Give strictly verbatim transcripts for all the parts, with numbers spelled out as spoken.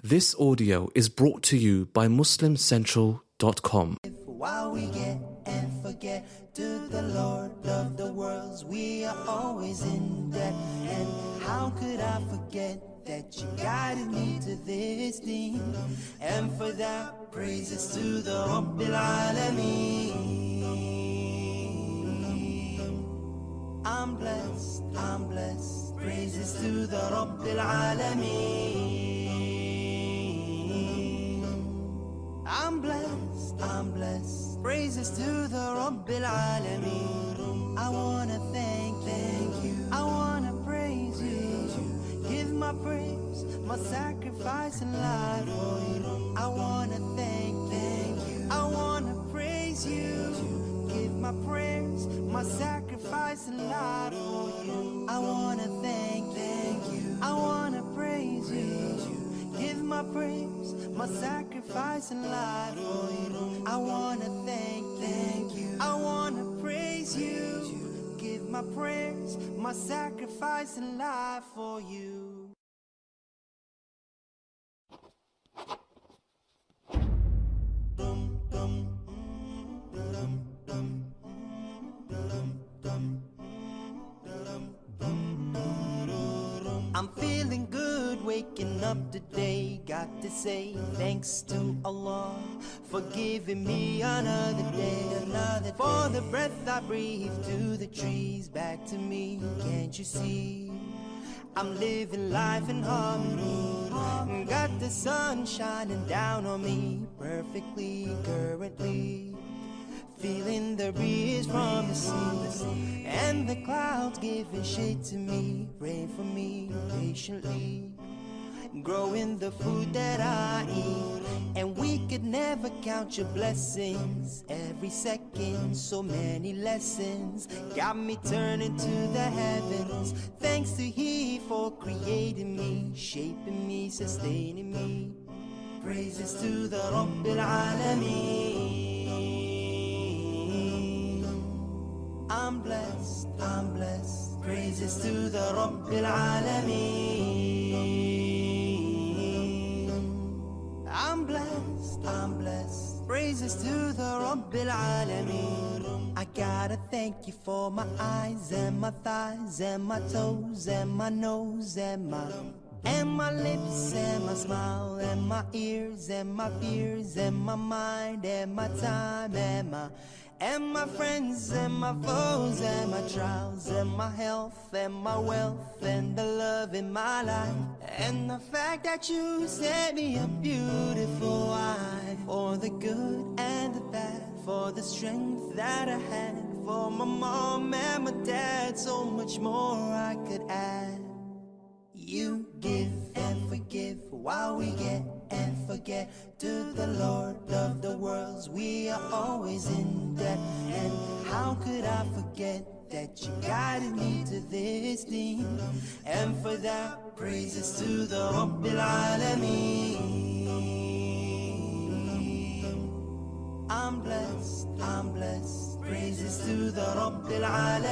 This audio is brought to you by muslim central dot com. While we get and forget to the Lord of the worlds, we are always in debt. And how could I forget that you guided me to this thing? And for that, praises to the Rabbil Alameen. I'm blessed, I'm blessed. Praises to the Rabbil Alameen. I'm blessed, I'm blessed. Praises to the Rabbil Alameen. I wanna thank, thank you. I wanna praise you. Give my praise, my sacrifice and life for you. I wanna thank, thank you. I wanna praise you. Give my praise, my sacrifice and life for you. I wanna thank, thank you. I wanna praise you. Give my praise, my sacrifice and life for you. I wanna thank, thank you. I wanna praise you. Give my praise, my sacrifice and life for you. Dum, dum, mm, dum, dum, mm, dum, dum, mm, dum, dum. I'm feeling good waking up today. Got to say thanks to Allah for giving me another day, another for the breath I breathe, to the trees, back to me. Can't you see? I'm living life in harmony. Got the sun shining down on me perfectly currently. Feeling the breeze from the sea, and the clouds giving shade to me, rain for me patiently. Growing the food that I eat, and we could never count your blessings. Every second, so many lessons got me turning to the heavens. Thanks to He for creating me, shaping me, sustaining me. Praises to the Rabbil Alameen. I'm blessed, I'm blessed. Praises to the Rabbil Alameen. I'm blessed, I'm blessed. Praises to the Rabbil Alameen. I gotta thank you for my eyes and my thighs and my toes and my nose and my and my lips and my smile and my ears and my fears and my mind and my time and my and my friends and my foes and my trials and my health and my wealth and the love in my life, and the fact that you set me a beautiful wife, for the good and the bad, for the strength that I had, for my mom and my dad, so much more I could add. You give and forgive while we get and forget. To the Lord of the worlds, we are always in debt. And how could I forget that you guided me to this thing? And for that, praises to the Rabbil Alameen. I'm blessed, I'm blessed. Praises to the Rabbil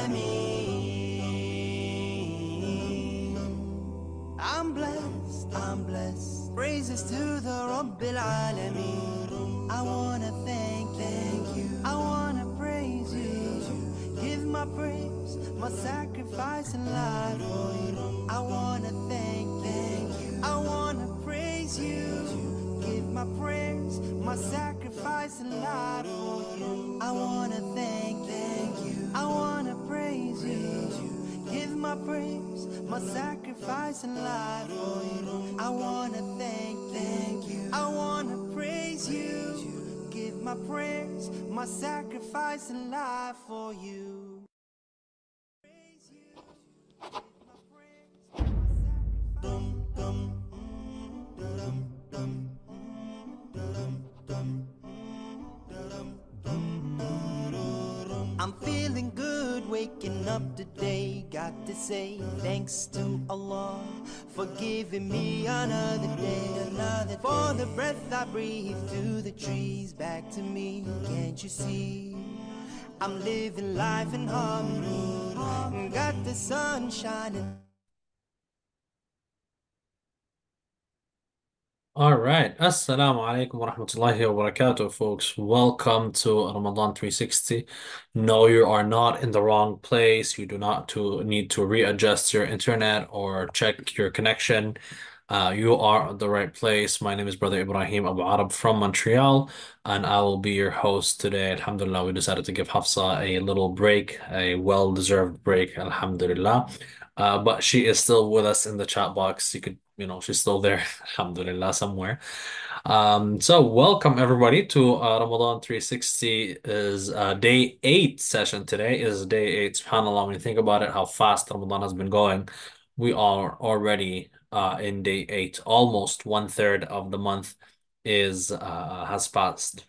Alameen. I'm blessed, I'm blessed. Praises to the Rabbil Alameen. I wanna thank, thank you. I wanna praise you. Give my praise, my sacrifice and life for you. I wanna thank, thank you. I wanna praise you. Give my praise, my sacrifice and life for you. I wanna thank, thank you. I wanna praise you. Give my praise, my sacrifice and life for you. I wanna thank, thank you. I wanna praise you. Give my praise, my sacrifice and life for you. Praise you. Give my praise, my sacrifice. Dum dum dum dum dum dum dum. I'm feeling good waking up today. Got to say thanks to Allah for giving me another day, another day. For the breath I breathe, to the trees, back to me. Can't you see? I'm living life in harmony. Got the sun shining. All right. Assalamu alaikum wa rahmatullahi wa barakatuh, folks. Welcome to Ramadan three sixty. No, you are not in the wrong place. You do not to need to readjust your internet or check your connection. Uh, you are at the right place. My name is Brother Ibrahim Abu Arab from Montreal, and I will be your host today. Alhamdulillah, we decided to give Hafsa a little break, a well-deserved break, Alhamdulillah. Uh, but she is still with us in the chat box. You could, you know, she's still there, alhamdulillah, somewhere. Um, so welcome everybody to uh, Ramadan three sixty is uh, day eight session today is day eight. SubhanAllah, when you think about it, how fast Ramadan has been going, we are already uh, in day eight. Almost one third of the month is uh, has passed.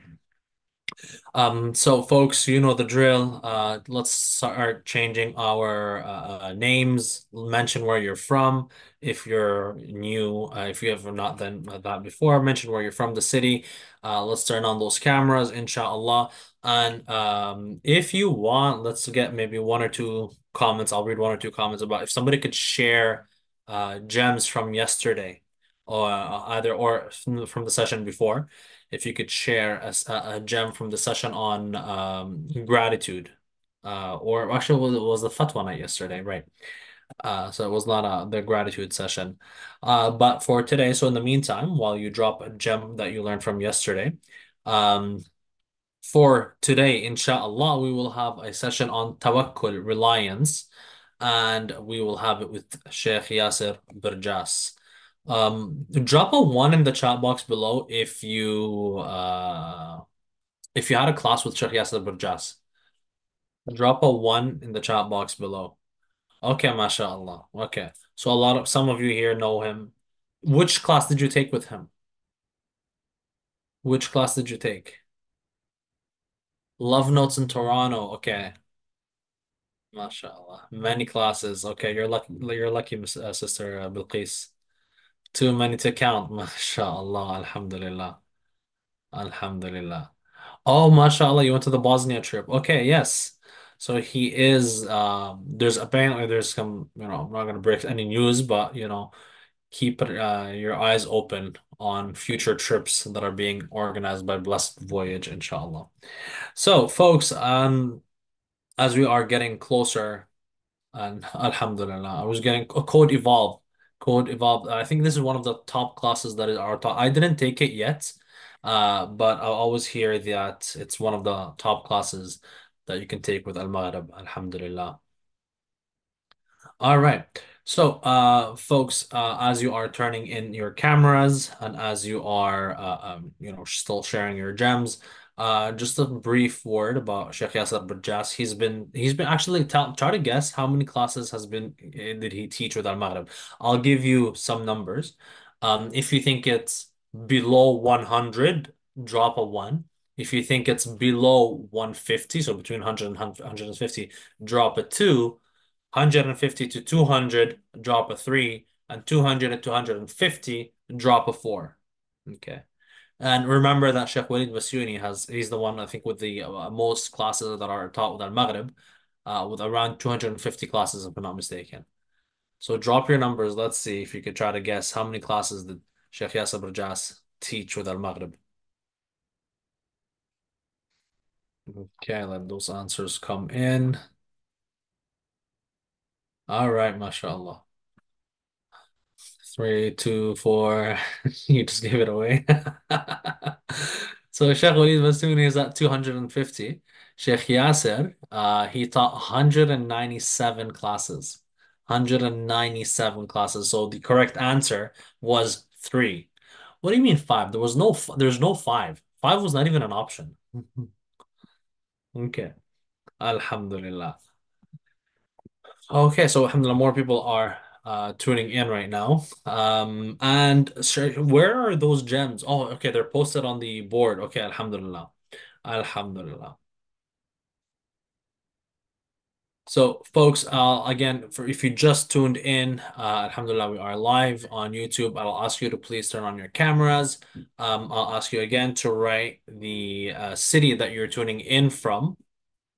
Um, so folks, you know the drill. Uh, let's start changing our uh, uh, names. Mention where you're from. If you're new, uh, if you have not done that before, mention where you're from, the city. Uh, let's turn on those cameras, inshallah. And um, if you want, let's get maybe one or two comments. I'll read one or two comments about if somebody could share uh, gems from yesterday, or uh, either or from from the session before, if you could share a, a gem from the session on um, gratitude. Uh, or actually, it was, it was the fatwa night yesterday, right? Uh, so it was not uh, the gratitude session. Uh, but for today, so in the meantime, while you drop a gem that you learned from yesterday, um, for today, inshallah, we will have a session on tawakkul, reliance, and we will have it with Sheikh Yasser Burjas. Um, drop a one in the chat box below if you uh if you had a class with Sheikh Yasser Burjas. Drop a one in the chat box below. Okay, mashallah. Okay. So a lot of some of you here know him. Which class did you take with him? Which class did you take? Love Notes in Toronto. Okay. MashaAllah. Many classes. Okay, you're lucky you're lucky, Miss uh, Sister uh, Bilqis. Too many to count. MashaAllah. Alhamdulillah. Alhamdulillah. Oh, mashallah, you went to the Bosnia trip. Okay, yes. So he is um there's apparently there's some, you know, I'm not gonna break any news, but you know, keep uh, your eyes open on future trips that are being organized by Blessed Voyage, inshallah. So, folks, um, as we are getting closer, and Alhamdulillah, I was getting a Code Evolve. Code Evolve. I think this is one of the top classes that is our top. I didn't take it yet, uh, but I always hear that it's one of the top classes that you can take with Al-Maghrib. Alhamdulillah. All right. So, uh, folks, uh, as you are turning in your cameras and as you are, uh, um, you know, still sharing your gems, uh, just a brief word about Sheikh Yasser Burjas. He's been, he's been actually tell, try to guess how many classes has been eh, did he teach with Al Maghrib. I'll give you some numbers. Um, if you think it's below one hundred, drop a one. If you think it's below one hundred fifty, so between one hundred and one hundred fifty, drop a two. one hundred fifty to two hundred, drop a three, and two hundred to two hundred fifty, drop a four. Okay. And remember that Sheikh Walid Basuni has, he's the one, I think, with the uh, most classes that are taught with Al-Maghrib, uh, with around two hundred fifty classes, if I'm not mistaken. So drop your numbers. Let's see if you could try to guess how many classes did Sheikh Yasser Burjas teach with Al-Maghrib. Okay, let those answers come in. All right, mashallah. Three, two, four. You just gave it away. So Sheikh Walid Basuni is at two hundred fifty. Sheikh Yasser, uh, he taught one hundred ninety-seven classes. one hundred ninety-seven classes. So the correct answer was three. What do you mean five? There was no, f- there's no five. Five was not even an option. Okay. Alhamdulillah. Okay, so alhamdulillah, more people are uh tuning in right now. Um, and sir, where are those gems? Oh, okay, they're posted on the board. Okay, alhamdulillah. Alhamdulillah. So, folks, uh, again, for if you just tuned in, uh, alhamdulillah, we are live on YouTube. I'll ask you to please turn on your cameras. Um, I'll ask you again to write the uh, city that you're tuning in from.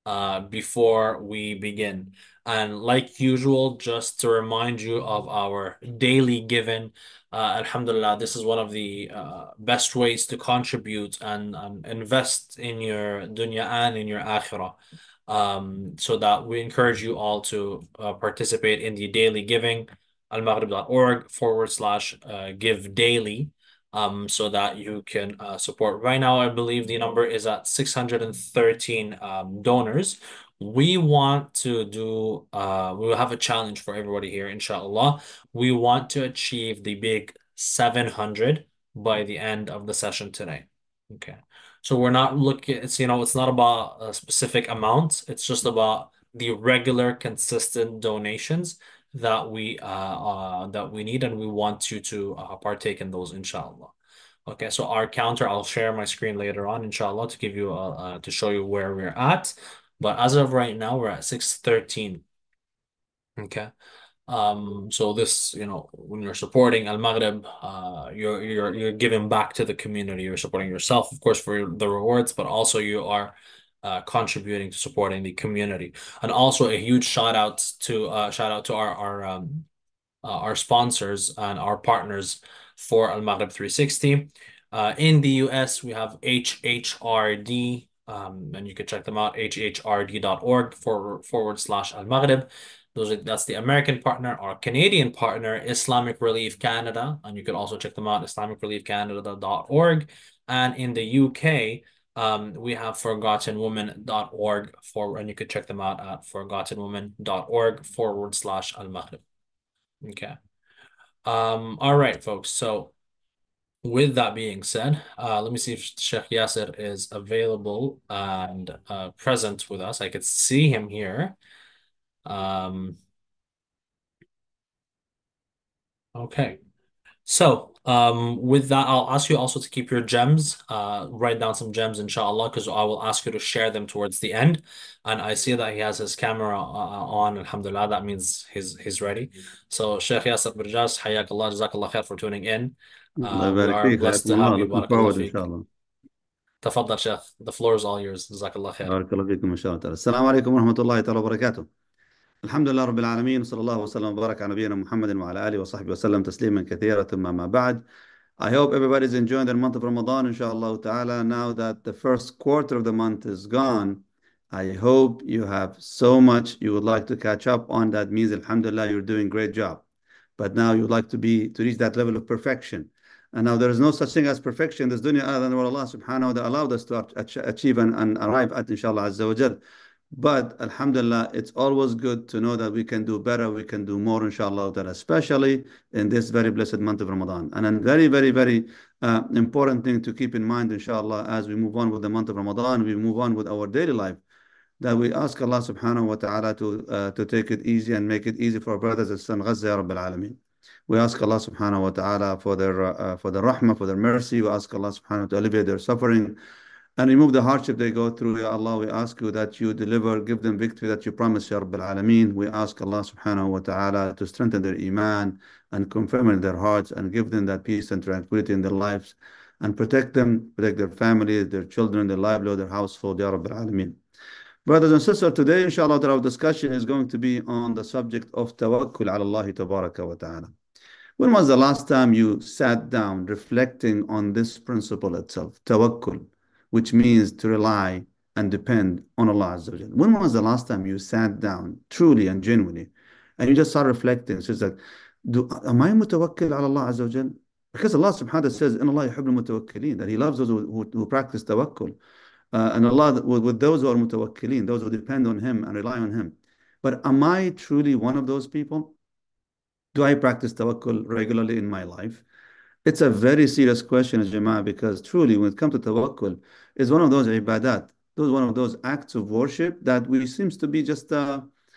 uh, before we begin. And like usual, just to remind you of our daily giving, uh, Alhamdulillah, this is one of the uh, best ways to contribute and, and invest in your dunya and in your akhirah. Um, so that we encourage you all to uh, participate in the daily giving, almaghrib.org forward slash uh, give daily, um, so that you can uh, support. Right now, I believe the number is at six hundred thirteen um, donors. We want to do, uh, we will have a challenge for everybody here, inshallah. We want to achieve the big seven hundred by the end of the session today. Okay. So we're not looking, it's, you know, it's not about a specific amount. It's just about the regular, consistent donations that we uh, uh that we need, and we want you to uh, partake in those, inshallah. Okay, so our counter, I'll share my screen later on, inshallah, to give you uh, uh to show you where we're at. But as of right now, we're at six thirteen. Okay. Um, so this, you know, when you're supporting Al Maghrib, uh, you're you're you're giving back to the community. You're supporting yourself, of course, for the rewards, but also you are uh, contributing to supporting the community. And also a huge shout out to uh, shout out to our our um, uh, our sponsors and our partners for Al Maghrib three sixty. Uh, in the U S, we have H H R D, um, and you can check them out, h h r d dot org forward, forward slash Al Maghrib. Those are, that's the American partner. Our Canadian partner, Islamic Relief Canada, and you can also check them out, islamic relief canada dot org. And in the U K, um, we have forgotten woman dot org for, and you could check them out at forgotten woman dot org forward slash Al Maghrib. Okay. Um, all right, folks. So with that being said, uh, let me see if Sheikh Yasser is available and uh, present with us. I could see him here. Um, okay. So, um, with that, I'll ask you also to keep your gems, uh, write down some gems, inshallah, because I will ask you to share them towards the end. And I see that he has his camera uh, on, alhamdulillah, that means he's he's ready. So, Sheikh Yasser Birjas, hayakallah, jazakallah khair for tuning in. الله Uh, we يبارك are فيك blessed حياكم to have الله you, looking barakallah forward إن feek. شاء الله تفضل Sheikh, the floor is all yours, jazakallah khair. بارك الله فيكم إن شاء الله تعالى السلام عليكم ورحمة الله تعالى وبركاته الحمد لله رب العالمين وصلى الله وسلم وبارك على نبينا محمد وعلى آله وصحبه وسلم تسليما كثيرا ثم ما بعد. I hope everybody's enjoying the month of Ramadan inshallah ta'ala. Now that the first quarter of the month is gone, I hope you have so much you would like to catch up on. That means alhamdulillah you're doing great job, but now you would like to be to reach that level of perfection. And now there is no such thing as perfection in this dunya other than what Allah subhanahu wa ta'ala allowed us to achieve and, and arrive at inshallah azza wa jal. But alhamdulillah, it's always good to know that we can do better, we can do more inshallah ta'ala, especially in this very blessed month of Ramadan. And a very, very, very uh, important thing to keep in mind inshallah as we move on with the month of Ramadan, we move on with our daily life, that we ask Allah subhanahu wa ta'ala to, uh, to take it easy and make it easy for our brothers and sisters in Gaza, Ya Rabbil Alameen. We ask Allah subhanahu wa ta'ala for their, uh, for their rahmah, for their mercy. We ask Allah subhanahu wa ta'ala to alleviate their suffering and remove the hardship they go through. Ya Allah, we ask you that you deliver, give them victory that you promised, Ya Rabbil Alameen. We ask Allah subhanahu wa ta'ala to strengthen their iman and confirm in their hearts and give them that peace and tranquility in their lives and protect them, protect their families, their children, their livelihood, their household, Ya Rabbil Alameen. Brothers and sisters, today inshallah our discussion is going to be on the subject of tawakkul ala Allah tabaraka wa ta'ala. When was the last time you sat down reflecting on this principle itself, tawakkul, which means to rely and depend on Allah Azza wa Jal? When was the last time you sat down truly and genuinely and you just started reflecting? So it's like, do, am I mutawakkil ala Allah Azza wa Jal? Because Allah subhanahu wa ta'ala says, in Allah yuhibbul mutawakkilin, that He loves those who, who, who practice tawakkul. Uh, and Allah, with, with those who are mutawakkilin, those who depend on Him and rely on Him. But am I truly one of those people? Do I practice tawakkul regularly in my life? It's a very serious question, Jama'ah, because truly, when it comes to tawakkul, it's one of those ibadat, those one of those acts of worship that we seems to be just uh,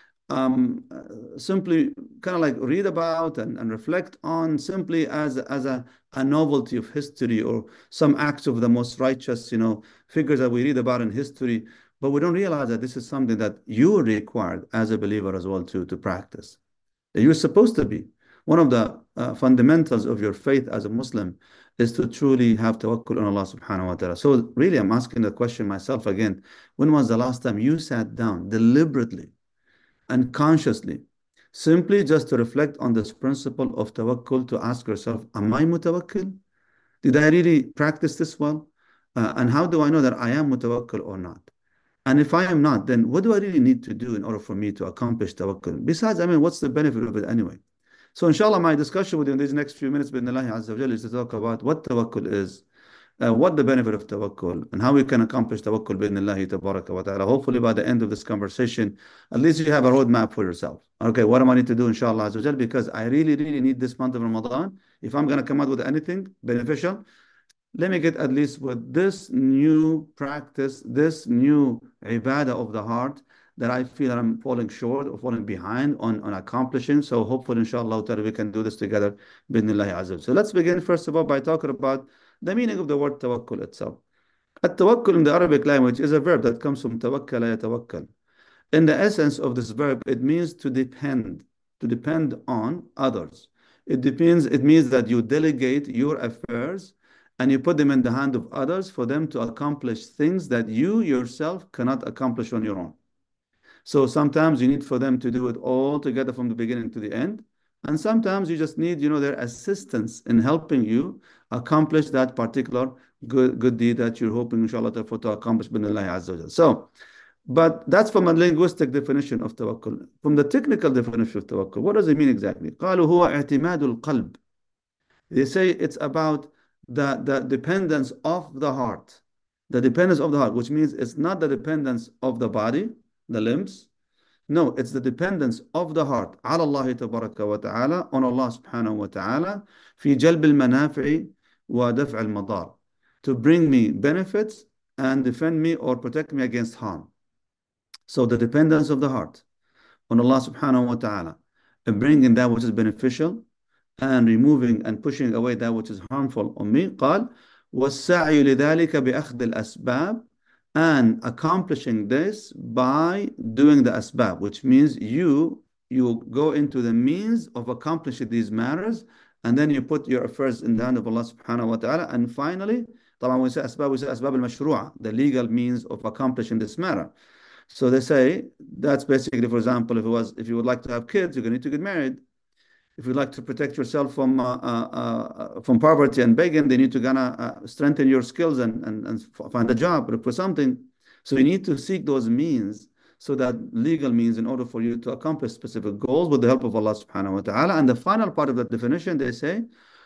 um, uh, simply kind of like read about and, and reflect on simply as as a, a novelty of history or some acts of the most righteous, you know, figures that we read about in history. But we don't realize that this is something that you are required as a believer as well to to practice. You're supposed to be. one of the uh, fundamentals of your faith as a Muslim is to truly have tawakkul on Allah subhanahu wa ta'ala. So really, I'm asking the question myself again. When was the last time you sat down deliberately and consciously, simply just to reflect on this principle of tawakkul, to ask yourself, am I mutawakkil? Did I really practice this well? Uh, and how do I know that I am mutawakkil or not? And if I am not, then what do I really need to do in order for me to accomplish tawakkul? Besides, I mean, what's the benefit of it anyway? So inshallah, my discussion with you in these next few minutes, bi'idhnillahi azza wa jalla, is to talk about what tawakkul is, uh, what the benefit of tawakkul, and how we can accomplish tawakkul bi'idhnillahi tabaraka wa ta'ala. Hopefully by the end of this conversation, at least you have a roadmap for yourself. Okay, what am I need to do inshallah azza wa jalla? Because I really, really need this month of Ramadan. If I'm going to come out with anything beneficial, let me get at least with this new practice, this new ibadah of the heart that I feel that I'm falling short or falling behind on, on accomplishing. So hopefully, inshallah, we can do this together. Bidnillahi azza. So let's begin first of all by talking about the meaning of the word tawakkul itself. At-tawakkul in the Arabic language is a verb that comes from tawakkala yatawakkal. In the essence of this verb, it means to depend, to depend on others. It depends, it means that you delegate your affairs and you put them in the hand of others for them to accomplish things that you yourself cannot accomplish on your own. So sometimes you need for them to do it all together from the beginning to the end. And sometimes you just need, you know, their assistance in helping you accomplish that particular good, good deed that you're hoping, inshallah, to, to accomplish bi'idhnillahi azza wa. So, but that's from a linguistic definition of tawakkul. From the technical definition of tawakkul, what does it mean exactly? قالوا هو اعتماد القلب. They say it's about the, the dependence of the heart. The dependence of the heart, which means it's not the dependence of the body, the limbs. No, it's the dependence of the heart على الله تبارك وتعالى, on Allah subhanahu wa ta'ala, في جلب المنافع ودفع المضار, to bring me benefits and defend me or protect me against harm. So the dependence of the heart on Allah subhanahu wa ta'ala, and bringing that which is beneficial and removing and pushing away that which is harmful on me. قال والسعي لذلك بأخذ الأسباب, and accomplishing this by doing the asbab, which means you you go into the means of accomplishing these matters, and then you put your affairs in the hand of Allah subhanahu wa ta'ala. And finally, طبعا when we say asbab, we say asbab al-mashru'a, the legal means of accomplishing this matter. So they say that's basically, for example, if it was if you would like to have kids, you're going to need to get married. If you'd like to protect yourself from uh, uh, uh, from poverty and begging, they need to gonna uh, strengthen your skills and, and, and find a job, look for something. So you need to seek those means, so that legal means, in order for you to accomplish specific goals with the help of Allah subhanahu wa ta'ala. And the final part of that definition, they say,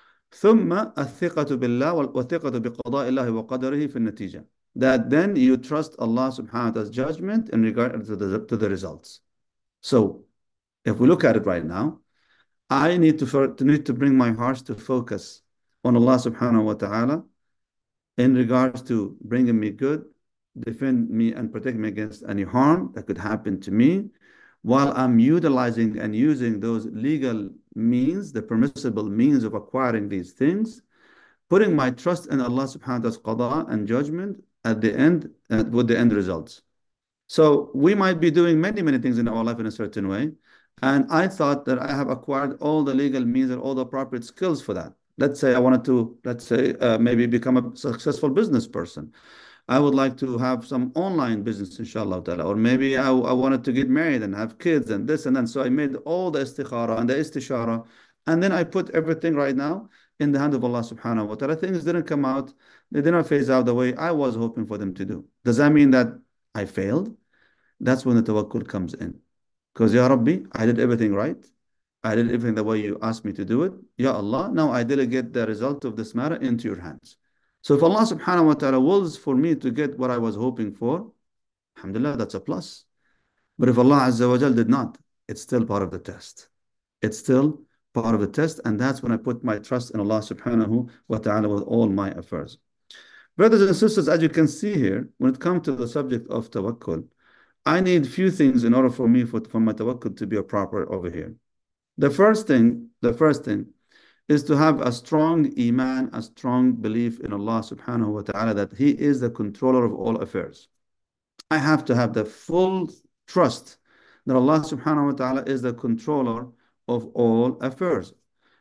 ثُمَّ الثِّقَةُ بِاللَّهِ وَالثِّقَةُ بِقَضَاءِ اللَّهِ وَقَدَرِهِ فِي النَّتِيجَةِ. That then you trust Allah subhanahu wa ta'ala's judgment in regard to the, to the results. So if we look at it right now, I need to, to need to bring my heart to focus on Allah subhanahu wa ta'ala in regards to bringing me good, defend me and protect me against any harm that could happen to me, while I'm utilizing and using those legal means, the permissible means of acquiring these things, putting my trust in Allah subhanahu wa ta'ala's qada and judgment at the end, uh, with the end results. So we might be doing many, many things in our life in a certain way, and I thought that I have acquired all the legal means and all the appropriate skills for that. Let's say I wanted to, let's say, uh, maybe become a successful business person. I would like to have some online business, inshallah ta'ala. Or maybe I, I wanted to get married and have kids and this and that. So I made all the istikhara and the istishara. And then I put everything right now in the hand of Allah subhanahu wa ta'ala. Things didn't come out. They did not phase out the way I was hoping for them to do. Does that mean that I failed? That's when the tawakkul comes in. Because, Ya Rabbi, I did everything right. I did everything the way you asked me to do it. Ya Allah, now I delegate the result of this matter into your hands. So if Allah subhanahu wa ta'ala wills for me to get what I was hoping for, alhamdulillah, that's a plus. But if Allah azza wa jal did not, it's still part of the test. It's still part of the test, and that's when I put my trust in Allah subhanahu wa ta'ala with all my affairs. Brothers and sisters, as you can see here, when it comes to the subject of tawakkul, I need few things in order for me, for, for my tawakkul to be a proper over here. The first thing, the first thing is to have a strong iman, a strong belief in Allah subhanahu wa ta'ala, that He is the controller of all affairs. I have to have the full trust that Allah subhanahu wa ta'ala is the controller of all affairs.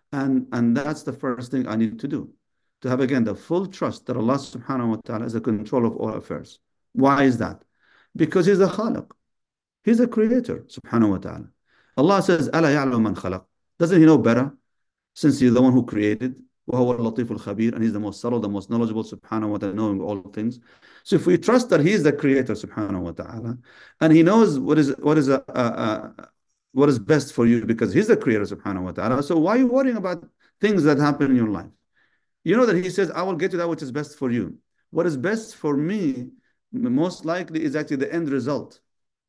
And, and that's the first thing I need to do. To have, again, the full trust that Allah subhanahu wa ta'ala is the control of all affairs. Why is that? Because He's the Khaliq. He's the creator, subhanahu wa ta'ala. Allah says, أَلَا يَعْلَمُ مَنْ خَلَقَ. Doesn't He know better? Since He's the one who created, وَهُوَ اللَّطِيفُ الْخَبِيرُ, and He's the most subtle, the most knowledgeable, subhanahu wa ta'ala, knowing all things. So if we trust that He is the creator, subhanahu wa ta'ala, and He knows what is what is a, a, a what is best for you because He's the creator, subhanahu wa ta'ala, so why are you worrying about things that happen in your life? You know that He says, I will get you that which is best for you. What is best for me, most likely, is actually the end result.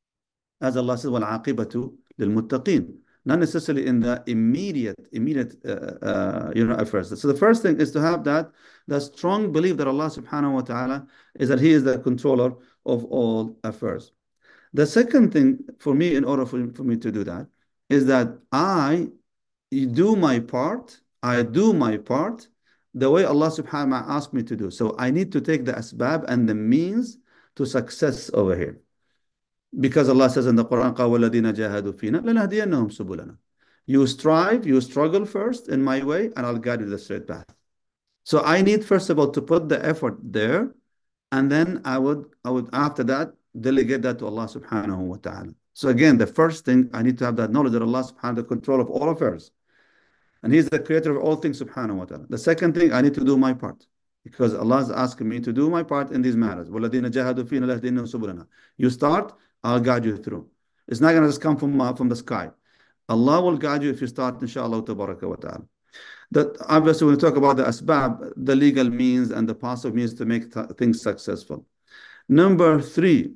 As Allah says, وَالْعَاقِبَةُ لِلْمُتَّقِينَ. Not necessarily in the immediate, immediate, uh, uh, you know, affairs. So the first thing is to have that, that strong belief that Allah subhanahu wa ta'ala is that He is the controller of all affairs. The second thing for me, in order for, for me to do that, is that I do my part, I do my part the way Allah subhanahu wa ta'ala asked me to do. So I need to take the asbab and the means to success over here. Because Allah says in the Quran, وَالَّذِينَ جَاهَدُوا فِينَا لَنَهْدِيَنَّهُمْ سُبُلَنَا. You strive, you struggle first in my way, and I'll guide you to the straight path. So I need, first of all, to put the effort there, and then I would, I would after that, delegate that to Allah subhanahu wa ta'ala. So again, the first thing, I need to have that knowledge that Allah subhanahu wa ta'ala has control of all affairs. And He's the creator of all things, subhanahu wa ta'ala. The second thing, I need to do my part. Because Allah is asking me to do my part in these matters. وَالَّذِينَ جَاهَدُوا فِينَا لَنَهْدِيَنَّهُمْ سُبُلَنَا. You start, I'll guide you through. It's not going to just come from, uh, from the sky. Allah will guide you if you start, inshallah, tabaraka wa ta'ala. That obviously, when we talk about the asbab, the legal means and the positive means to make th things successful. Number three,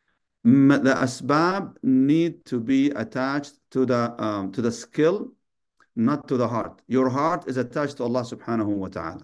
the asbab need to be attached to the, um, to the skill, not to the heart. Your heart is attached to Allah subhanahu wa ta'ala.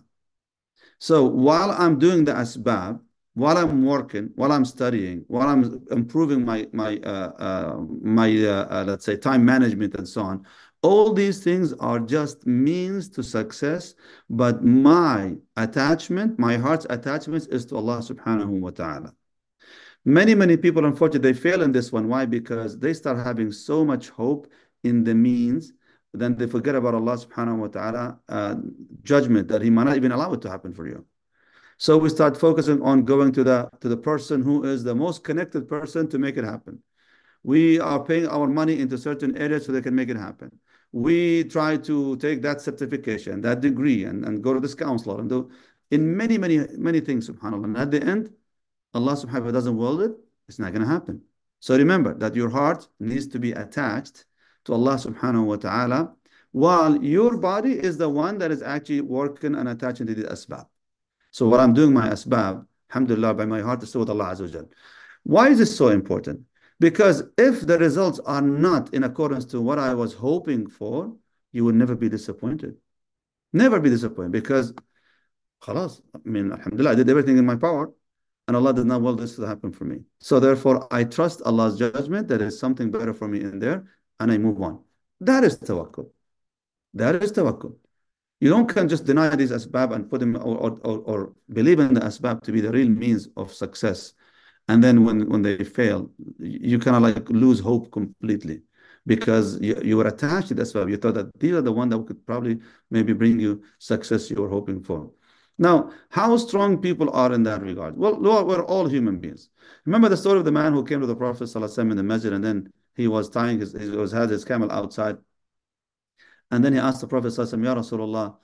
So while I'm doing the asbab, while I'm working, while I'm studying, while I'm improving my my uh, uh, my uh, uh, let's say time management and so on, all these things are just means to success. But my attachment, my heart's attachment, is to Allah subhanahu wa ta'ala. Many many people, unfortunately, they fail in this one. Why? Because they start having so much hope in the means, then they forget about Allah subhanahu wa ta'ala uh, judgment that He might not even allow it to happen for you. So we start focusing on going to the to the person who is the most connected person to make it happen. We are paying our money into certain areas so they can make it happen. We try to take that certification, that degree, and, and go to this counselor and do in many, many, many things, subhanAllah. And at the end, Allah subhanahu wa ta'ala doesn't will it, it's not going to happen. So remember that your heart needs to be attached to Allah subhanahu wa ta'ala, while your body is the one that is actually working and attaching to the asbab. So what I'm doing my asbab, alhamdulillah, by my heart is still with Allah Azza wa Jal. Why is this so important? Because if the results are not in accordance to what I was hoping for, you will never be disappointed. Never be disappointed, because khalas, I mean, alhamdulillah, I did everything in my power, and Allah did not will this to happen for me. So therefore, I trust Allah's judgment, that is something better for me in there, and I move on. That is tawakkul. That is tawakkul. You don't can just deny these asbab and put them, or, or, or, or believe in the asbab to be the real means of success. And then when, when they fail, you kind of like lose hope completely, because you, you were attached to the asbab. You thought that these are the ones that could probably maybe bring you success you were hoping for. Now, how strong people are in that regard? Well, we're all human beings. Remember the story of the man who came to the Prophet ﷺ in the masjid, and then he was tying his, he was had his camel outside. And then he asked the Prophet ﷺ, Ya Rasulullah,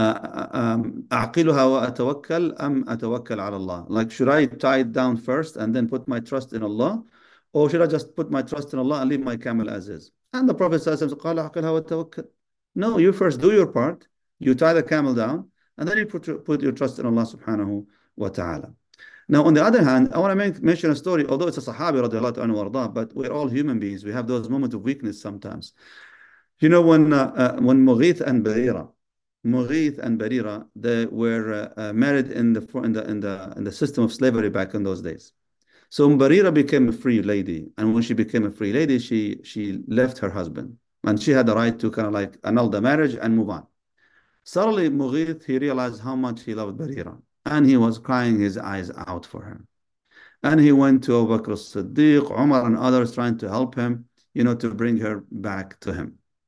أعقلها وأتوكل أم أتوكل على الله? Like, should I tie it down first and then put my trust in Allah? Or should I just put my trust in Allah and leave my camel as is? And the Prophet ﷺ قال أعقلها وأتوكل. No, you first do your part. You tie the camel down, and then you put, put your trust in Allah subhanahu wa ta'ala. Now, on the other hand, I want to make, mention a story, although it's a Sahabi radiallahu anhu warda, but we're all human beings. We have those moments of weakness sometimes. You know, when uh, uh, when Mughith and Barira, Mughith and Barira, they were uh, uh, married in the in the in the in the system of slavery back in those days. So Barira became a free lady, and when she became a free lady, she she left her husband, and she had the right to kind of like annul the marriage and move on. Suddenly, Mughith, he realized how much he loved Barira, and he was crying his eyes out for her. And he went to Abu Bakr as-Siddiq, Umar, and others trying to help him, you know, to bring her back to him.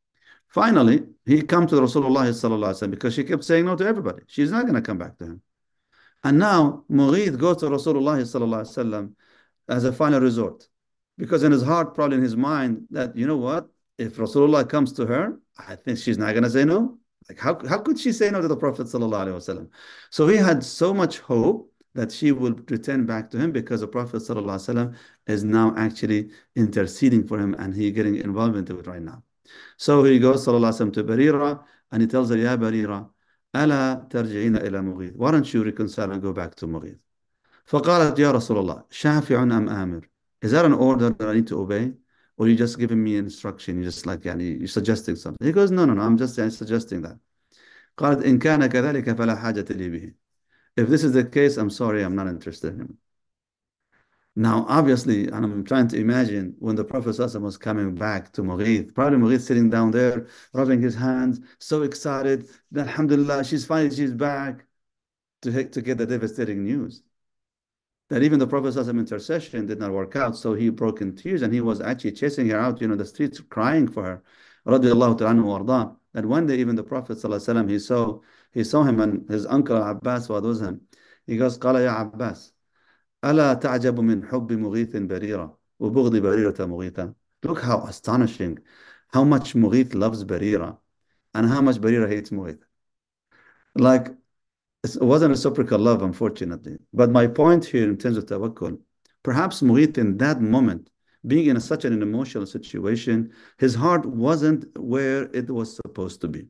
Finally, he come to Rasulullah sallallahu alaihi wasallam because she kept saying no to everybody. She's not going to come back to him. And now Mughith goes to Rasulullah sallallahu alaihi wasallam as a final resort, because in his heart, probably in his mind, that, you know what, if Rasulullah comes to her, I think she's not going to say no. Like, how, how could she say no to the Prophet sallallahu alaihi wasallam? So he had so much hope that she will return back to him, because the Prophet sallallahu alaihi wasallam is now actually interceding for him, and he getting involved into it right now. So he goes sallallahu alaihi wasallam to Barira, and he tells her, Ya Barira, ألا ترجعين إلى مغيث? Why don't you reconcile and go back to Mughith? فقالت يا رسول الله شافع أم آمر? Is that an order that I need to obey? Or you just giving me instruction? You just like, يعني, you're suggesting something. He goes, no, no, no, I'm just يعني, suggesting that. قالت إن كان كذلك فلا حاجة لي به. If this is the case, I'm sorry, I'm not interested in him. Now, obviously, and I'm trying to imagine when the Prophet ﷺ was coming back to Mughith, probably Mughith sitting down there, rubbing his hands, so excited that, alhamdulillah, she's finally, she's back, to, to get the devastating news that even the Prophet ﷺ intercession did not work out. So he broke in tears, and he was actually chasing her out, you know, the streets, crying for her. Radiallahu ta'ala anhu warda. That one day, even the Prophet ﷺ, he saw, he saw him, and his uncle Abbas was him. He goes, قال يا عباس ألا تعجب من حب مغيث بريرة وبغض بريرة مغيثة. Look how astonishing, how much Mughith loves Barira and how much Barira hates Mughith. Like, it wasn't a reciprocal love, unfortunately. But my point here in terms of tawakkul, perhaps Mughith in that moment, being in a, such an emotional situation, his heart wasn't where it was supposed to be.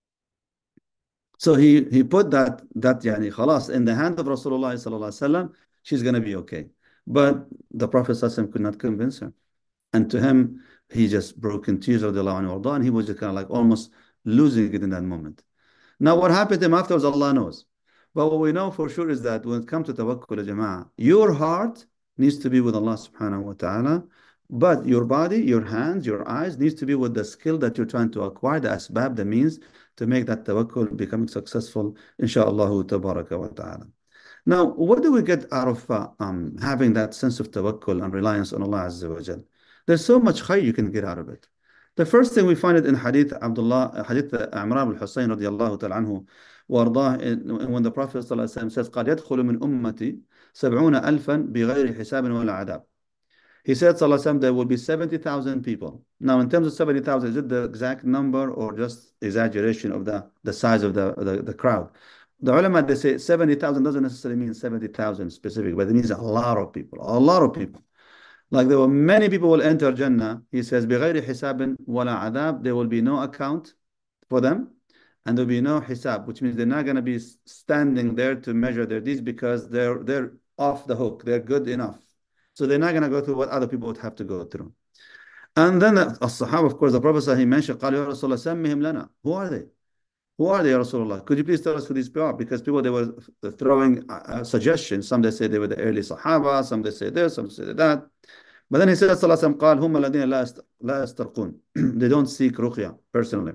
So he he put that that yani khalas in the hand of Rasulullah sallallahu alaihi wasallam. She's going to be okay. But the Prophet sallallahu alaihi wasallam could not convince her. And to him, he just broke in tears, and he was just kind of like almost losing it in that moment. Now, what happened to him afterwards, Allah knows. But what we know for sure is that when it comes to tawakkul, jama'ah, your heart needs to be with Allah subhanahu wa ta'ala, but your body, your hands, your eyes needs to be with the skill that you're trying to acquire, the asbab, the means to make that tawakkul becoming successful, insha'Allah tabaraka wa ta'ala. Now, what do we get out of uh, um, having that sense of tawakkul and reliance on Allah Azza wa Jal? There's so much khayr you can get out of it. The first thing we find it in Hadith Abdullah, Hadith Imran al-Husayn radiallahu ta'ala anhu, وارضاه, when the Prophet صلى الله عليه وسلم says, قال يدخل من أمتي سبعون ألفا بغير حساب ولا عذاب. He said, صلى الله عليه وسلم, there will be seventy thousand people. Now, in terms of seventy thousand, is it the exact number or just exaggeration of the, the size of the, the, the crowd? The ulama, they say seventy thousand doesn't necessarily mean seventy thousand specific, but it means a lot of people, a lot of people. Like there were many people will enter Jannah. He says, بِغَيْرِ حِسَابٍ وَلَا عَذَاب. There will be no account for them, and there will be no hisab, which means they're not going to be standing there to measure their deeds because they're, they're off the hook. They're good enough. So they're not going to go through what other people would have to go through. And then the Sahaba, of course, the Prophet, he mentioned, قال يا رسول الله سمهم لنا. Who are they? Who are they, Ya Rasulullah? Could you please tell us who these people are? Because people, they were throwing uh, suggestions. Some they say they were the early Sahaba, some they say this, some say that. But then he said, Sallallahu Alaihi Wasallam, قال هم الذين لا يسترقون. They don't seek ruqya personally.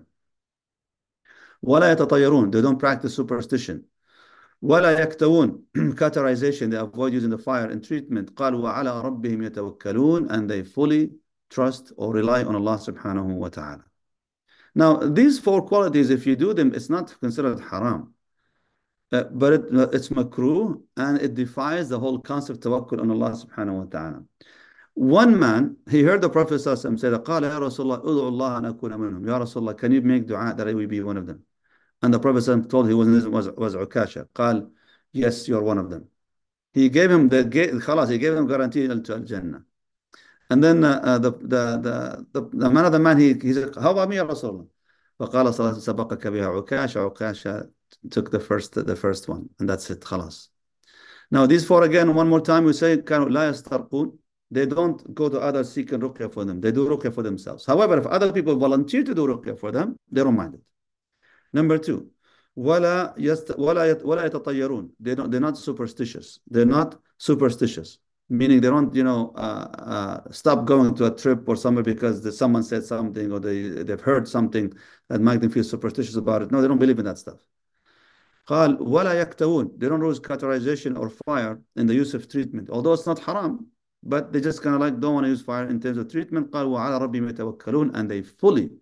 ولا يتطيرون. They don't practice superstition. ولا يكتوون. Cauterization. They avoid using the fire in treatment. قال وعلى ربهم يتوكلون. And they fully trust or rely on Allah subhanahu wa ta'ala. Now, these four qualities, if you do them, it's not considered haram. Uh, but it, uh, it's makruh, and it defies the whole concept of tawakkul on Allah subhanahu wa ta'ala. One man, he heard the Prophet say, قال يا رسول الله ادعو الله أن أكون منهم. Ya Rasulullah, can you make dua that I will be one of them? And the Prophet told him he was, was, was Ukasha. قال, yes, you're one of them. He gave him the khalas, he gave him guarantee to Al-Jannah. And then uh, uh, the, the, the, the man of the man, he, he said, how about me, Ya Rasulullah? فقال صلى الله عليه وسلم سبقك بها عكاشة. Ukasha took the first, the first one, and that's it, khalas. Now these four again, one more time, we say, كانوا لا يسترقون. They don't go to others seeking ruqya for them. They do ruqya for themselves. However, if other people volunteer to do ruqya for them, they don't mind it. Number two, ولا يست ولا ولا يتطيرون. They don't. They're not superstitious. They're not superstitious. Meaning they don't, you know, uh, uh, stop going to a trip or somewhere because the, someone said something or they they've heard something that make them feel superstitious about it. No, they don't believe in that stuff. قال ولا يكتوون. They don't use cauterization or fire in the use of treatment, although it's not haram, but they just kind of like don't want to use fire in terms of treatment. قال وعلى ربهم يتوكلون. And they fully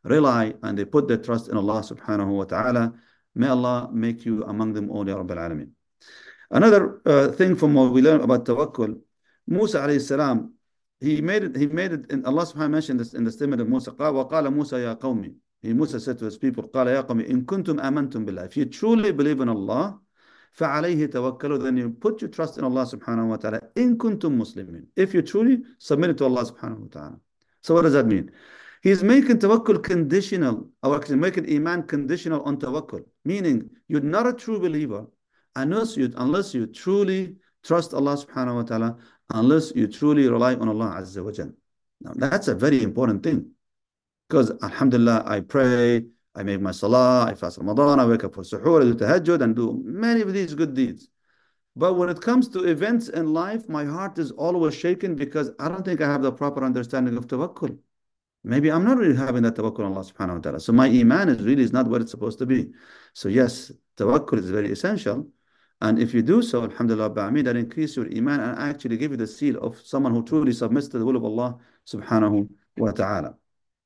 rely and they put their trust in Allah subhanahu wa ta'ala. May Allah make you among them all, Ya Rabbil Alameen. Another uh, thing from what we learn about tawakkul, Musa alayhi salam, he made it, he made it, and Allah subhanahu wa ta'ala mentioned this in the statement of Musa, وَقَالَ مُوسَى يَا قَوْمِ. He, Musa said to his people, قَالَ يَا قَوْمِ إِن كُنتُمْ آمَنْتُمْ بِاللَّهِ. If you truly believe in Allah, فَعَلَيْهِ تَوَكَّلُوا, then you put your trust in Allah subhanahu wa ta'ala. إِن كُنتُم مُسْلِمِينَ. If you truly submit it to Allah subhanahu wa ta'ala. So what does that mean? He's making tawakkul conditional, or actually making iman conditional on tawakkul. Meaning, you're not a true believer unless you, unless you truly trust Allah subhanahu wa ta'ala, unless you truly rely on Allah azza wa jal. Now, that's a very important thing. Because, alhamdulillah, I pray, I make my salah, I fast Ramadan, I wake up for suhoor, I do tahajjud, and do many of these good deeds. But when it comes to events in life, my heart is always shaken because I don't think I have the proper understanding of tawakkul. Maybe I'm not really having that tawakkul on Allah subhanahu wa ta'ala. So my iman is really is not what it's supposed to be. So yes, tawakkul is very essential. And if you do so, alhamdulillah, that increase your iman and actually give you the seal of someone who truly submits to the will of Allah subhanahu wa ta'ala.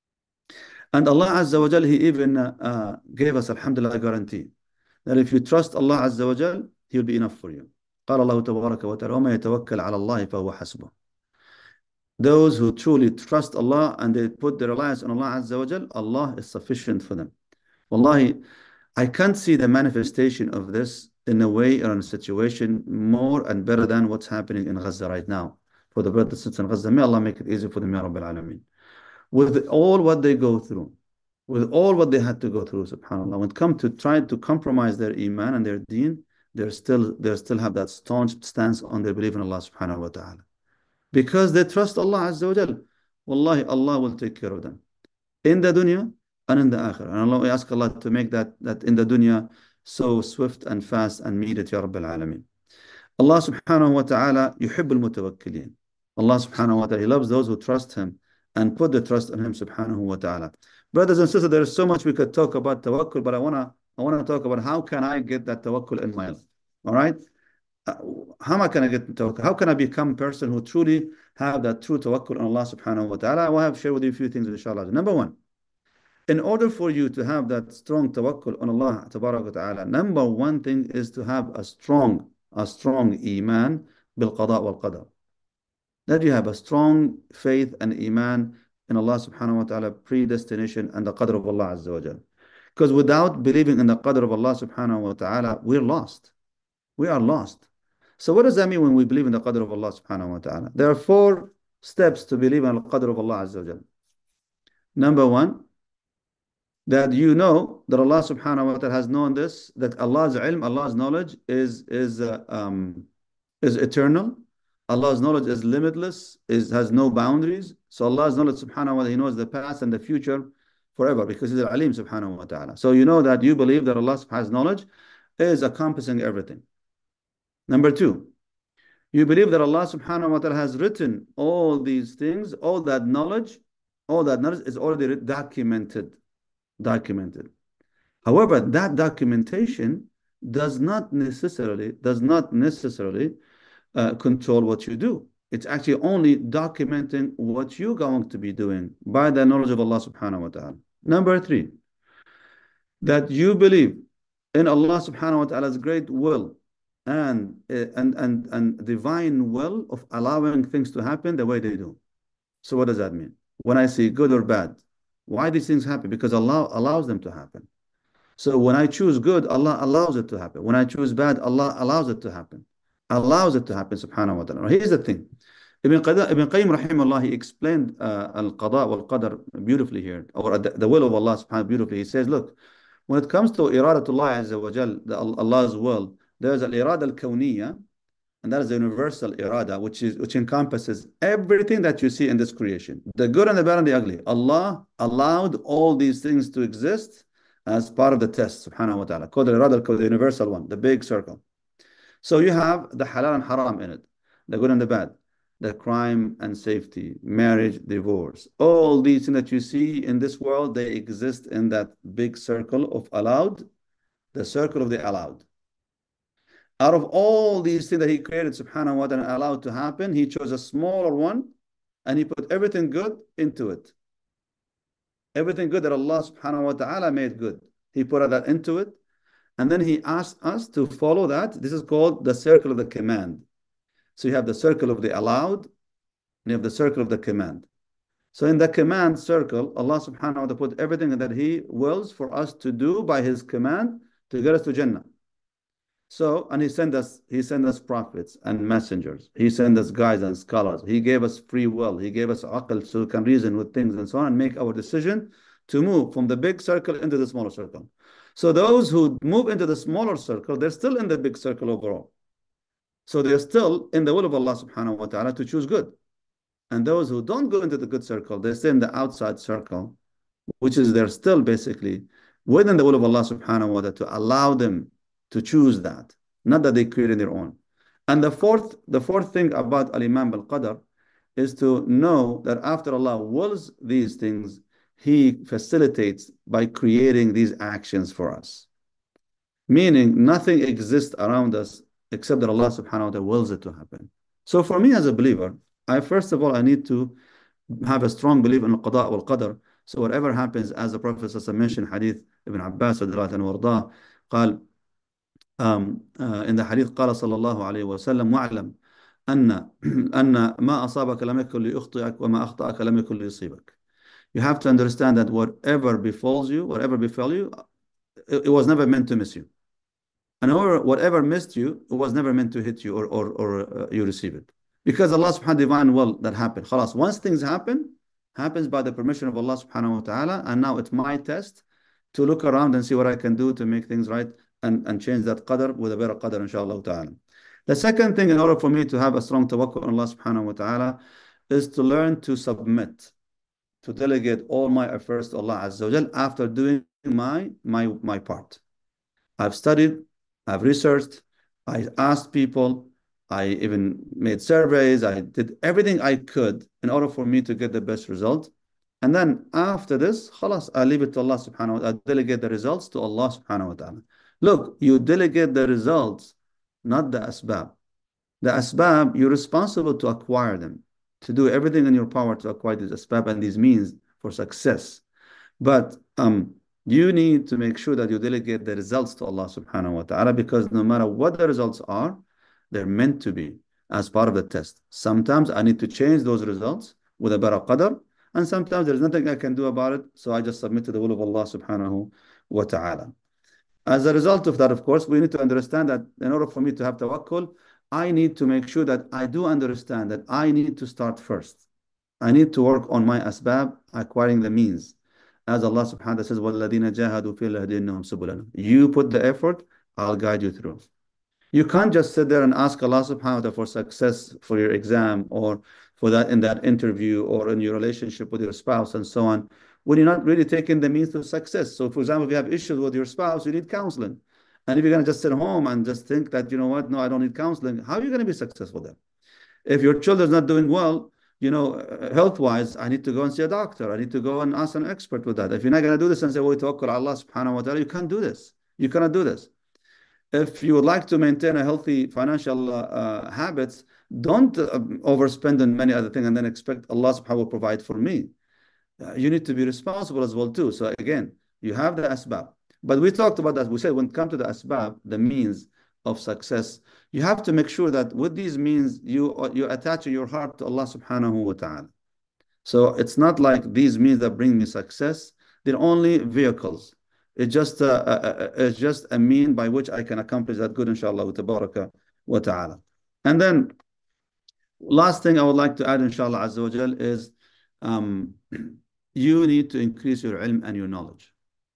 And Allah Azza wa Jal, He even uh, gave us, alhamdulillah, a guarantee that if you trust Allah Azza wa Jal, He will be enough for you. قال الله تبارك وتعالى وما يتوكل على الله فهو حسبه. Those who truly trust Allah and they put their reliance on Allah Azza wa Jal, Allah is sufficient for them. Wallahi, I can't see the manifestation of this in a way or in a situation more and better than what's happening in Gaza right now. For the brothers and sisters in Gaza, may Allah make it easy for them, Ya Rabbil Alameen. With all what they go through, with all what they had to go through, subhanAllah, when it comes to trying to compromise their iman and their deen, they're still, they still have that staunch stance on their belief in Allah subhanahu wa ta'ala. Because they trust Allah Azza wa Jal. Wallahi, Allah will take care of them. In the dunya and in the akhirah. And Allah, we ask Allah to make that, that in the dunya so swift and fast and immediate, Ya Rabbil Alameen. Allah subhanahu wa ta'ala yuhibbul mutawakkilin. Allah subhanahu wa ta'ala, He loves those who trust Him and put the trust on Him subhanahu wa ta'ala. Brothers and sisters, there is so much we could talk about tawakkul, but I wanna I wanna talk about how can I get that tawakkul in my life. All right? Uh, how can I get tawakkul? How can I become a person who truly have that true tawakkul on Allah subhanahu wa ta'ala? I will have shared with you a few things, inshallah. Number one, in order for you to have that strong tawakkul on Allah tabarak wa ta'ala, number one thing is to have a strong, a strong iman bil qada wal qadar. That you have a strong faith and iman in Allah subhanahu wa ta'ala predestination and the qadr of Allah azza wa jal. Because without believing in the qadr of Allah subhanahu wa ta'ala, we're lost. We are lost. So what does that mean when we believe in the qadr of Allah subhanahu wa ta'ala? There are four steps to believe in the qadr of Allah azza wa jal. Number one, that you know that Allah subhanahu wa ta'ala has known this, that Allah's ilm, Allah's knowledge is, is, uh, um, is eternal. Allah's knowledge is limitless, is, has no boundaries. So Allah's knowledge subhanahu wa ta'ala, He knows the past and the future forever because He's al-alim subhanahu wa ta'ala. So you know that you believe that Allah subhanahu's knowledge is encompassing everything. Number two, you believe that Allah subhanahu wa ta'ala has written all these things, all that knowledge, all that knowledge is already documented. Documented. However, that documentation does not necessarily, does not necessarily Uh, control what you do. It's actually only documenting what you're going to be doing by the knowledge of Allah subhanahu wa ta'ala. Number three, that you believe in Allah subhanahu wa ta'ala's great will and, and, and, and divine will of allowing things to happen the way they do. So what does that mean? When I say good or bad, why these things happen? Because Allah allows them to happen. So when I choose good, Allah allows it to happen. When I choose bad, Allah allows it to happen. Allows it to happen, subhanahu wa ta'ala. Here's the thing. Ibn Qayyim rahimahullah, he explained uh, al-qada wal-qadar beautifully here, or the, the will of Allah subhanahu wa ta'ala beautifully. He says, look, when it comes to iradatullah azza wa jal, the, Allah's will, there's al-irada al-kawniyya, and that is the universal irada, which is which encompasses everything that you see in this creation, the good and the bad and the ugly. Allah allowed all these things to exist as part of the test, subhanahu wa ta'ala, called al-irada al-kawniyya, the universal one, the big circle. So you have the halal and haram in it, the good and the bad, the crime and safety, marriage, divorce. All these things that you see in this world, they exist in that big circle of allowed, the circle of the allowed. Out of all these things that He created, subhanahu wa ta'ala, allowed to happen, He chose a smaller one and He put everything good into it. Everything good that Allah subhanahu wa ta'ala made good. He put that into it. And then he asked us to follow that. This is called the circle of the command. So you have the circle of the allowed, and you have the circle of the command. So in the command circle, Allah subhanahu wa ta'ala put everything that He wills for us to do by His command to get us to Jannah. So, and He sent us, He sent us prophets and messengers. He sent us guides and scholars. He gave us free will. He gave us aql so we can reason with things and so on and make our decision to move from the big circle into the smaller circle. So those who move into the smaller circle, they're still in the big circle overall. So they're still in the will of Allah subhanahu wa ta'ala to choose good. And those who don't go into the good circle, they stay in the outside circle, which is they're still basically within the will of Allah subhanahu wa ta'ala to allow them to choose that, not that they create their own. And the fourth, the fourth thing about al-Iman bil-Qadr is to know that after Allah wills these things, He facilitates by creating these actions for us. Meaning nothing exists around us except that Allah subhanahu wa ta'ala wills it to happen. So for me as a believer, I first of all, I need to have a strong belief in al-Qada wal-Qadr. So whatever happens, as the Prophet mentioned, Hadith Ibn Abbas radiallahu anhu wardah, قال, um, uh, in the Hadith, قال صلى الله عليه وسلم وَاعْلَمْ أن أن ما أصابك لم يكن ليخطئك وما أخطأك لم يكن ليصيبك. You have to understand that whatever befalls you, whatever befell you, it, it was never meant to miss you. And whatever missed you, it was never meant to hit you or, or, or uh, you receive it. Because Allah subhanahu wa ta'ala divine will that happened. Khalas, once things happen, happens by the permission of Allah subhanahu wa ta'ala, and now it's my test to look around and see what I can do to make things right and, and change that qadr with a better qadr, inshallah ta'ala. The second thing, in order for me to have a strong tawakkul on Allah subhanahu wa ta'ala, is to learn to submit, to delegate all my affairs to Allah Azza wa Jal after doing my, my, my part. I've studied, I've researched, I asked people, I even made surveys, I did everything I could in order for me to get the best result. And then after this, khalas, I leave it to Allah subhanahu wa ta'ala. I delegate the results to Allah subhanahu wa ta'ala. Look, you delegate the results, not the asbab. The asbab, you're responsible to acquire them, to do everything in your power to acquire these asbab and these means for success. But um, you need to make sure that you delegate the results to Allah subhanahu wa ta'ala, because no matter what the results are, they're meant to be as part of the test. Sometimes I need to change those results with a better qadr, and sometimes there's nothing I can do about it, so I just submit to the will of Allah subhanahu wa ta'ala. As a result of that, of course, we need to understand that in order for me to have tawakkul, I need to make sure that I do understand that I need to start first. I need to work on my asbab, acquiring the means. As Allah subhanahu wa ta'ala says, وَالَّذِينَ جَاهَدُوا فِي لَهْدِينَهُمْ سُبُلَنَا. You put the effort, I'll guide you through. You can't just sit there and ask Allah subhanahu wa ta'ala for success for your exam or for that in that interview or in your relationship with your spouse and so on, when you're not really taking the means to success. So for example, if you have issues with your spouse, you need counseling. And if you're going to just sit home and just think that, you know what, no, I don't need counseling, how are you going to be successful then? If your children's not doing well, you know, health-wise, I need to go and see a doctor. I need to go and ask an expert with that. If you're not going to do this and say, well, tawakkul Allah subhanahu wa ta'ala, you can't do this. You cannot do this. If you would like to maintain a healthy financial uh, uh, habits, don't uh, overspend on many other things and then expect Allah subhanahu wa ta'ala will provide for me. Uh, you need to be responsible as well too. So again, you have the asbab. But we talked about that. We said when it comes to the asbab, the means of success, you have to make sure that with these means, you, you attach your heart to Allah subhanahu wa ta'ala. So it's not like these means that bring me success. They're only vehicles. It's just a, a, a, it's just a mean by which I can accomplish that good, inshallah, tabaraka wa ta'ala. And then, last thing I would like to add, inshallah, azza wa jal, is um, you need to increase your ilm and your knowledge.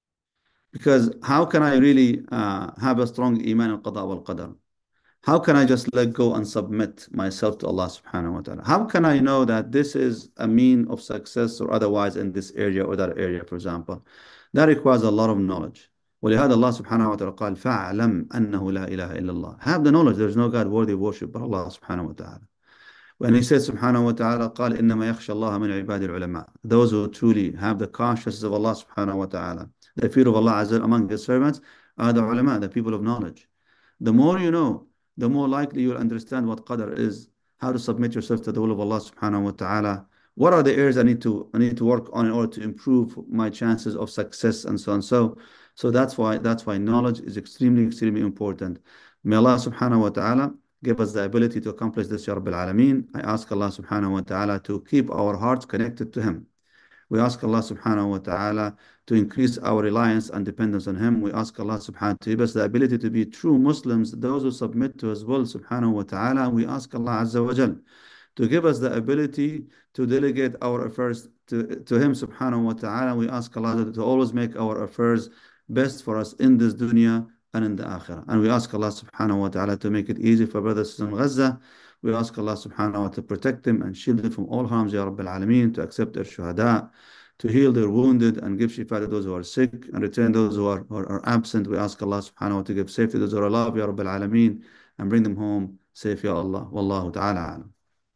Because how can I really uh, have a strong iman in qada wal qadar? How can I just let go and submit myself to Allah subhanahu wa ta'ala? How can I know that this is a mean of success or otherwise in this area or that area, for example? That requires a lot of knowledge. ولهذا Allah subhanahu wa ta'ala قال فَاعْلَمْ أَنَّهُ لَا إِلَهَ إِلَّا اللَّهِ. Have the knowledge, there is no God worthy of worship but Allah subhanahu wa ta'ala. When he says subhanahu wa ta'ala قال إِنَّمَا يَخْشَى اللَّهَ مِنْ عِبَادِ الْعُلَمَاء. Those who truly have the consciousness of Allah subhanahu wa ta'ala, the fear of Allah azza among his servants, are the ulama, the people of knowledge. The more you know, the more likely you'll understand what qadr is, how to submit yourself to the will of Allah subhanahu wa ta'ala, what are the areas I need to I need to work on in order to improve my chances of success and so on. So so that's why that's why knowledge is extremely, extremely important. May Allah subhanahu wa ta'ala give us the ability to accomplish this, Ya Rabbil Alameen. I ask Allah subhanahu wa ta'ala to keep our hearts connected to Him. We ask Allah subhanahu wa ta'ala to increase our reliance and dependence on Him. We ask Allah subhanahu wa ta'ala to give us the ability to be true Muslims, those who submit to His will subhanahu wa ta'ala. We ask Allah azza wa jal to give us the ability to delegate our affairs to, to Him subhanahu wa ta'ala. We ask Allah to always make our affairs best for us in this dunya and in the akhirah. And we ask Allah subhanahu wa ta'ala to make it easy for brothers in Gaza. We ask Allah subhanahu wa ta'ala to protect them and shield them from all harms, Ya Rabbil Alameen, to accept their shuhada, to heal their wounded and give shifa to those who are sick and return those who are, are, are absent. We ask Allah subhanahu wa ta'ala to give safety to those who are alive, Ya Rabbil Alameen, and bring them home safe, Ya Allah. Wallahu ta'ala alam.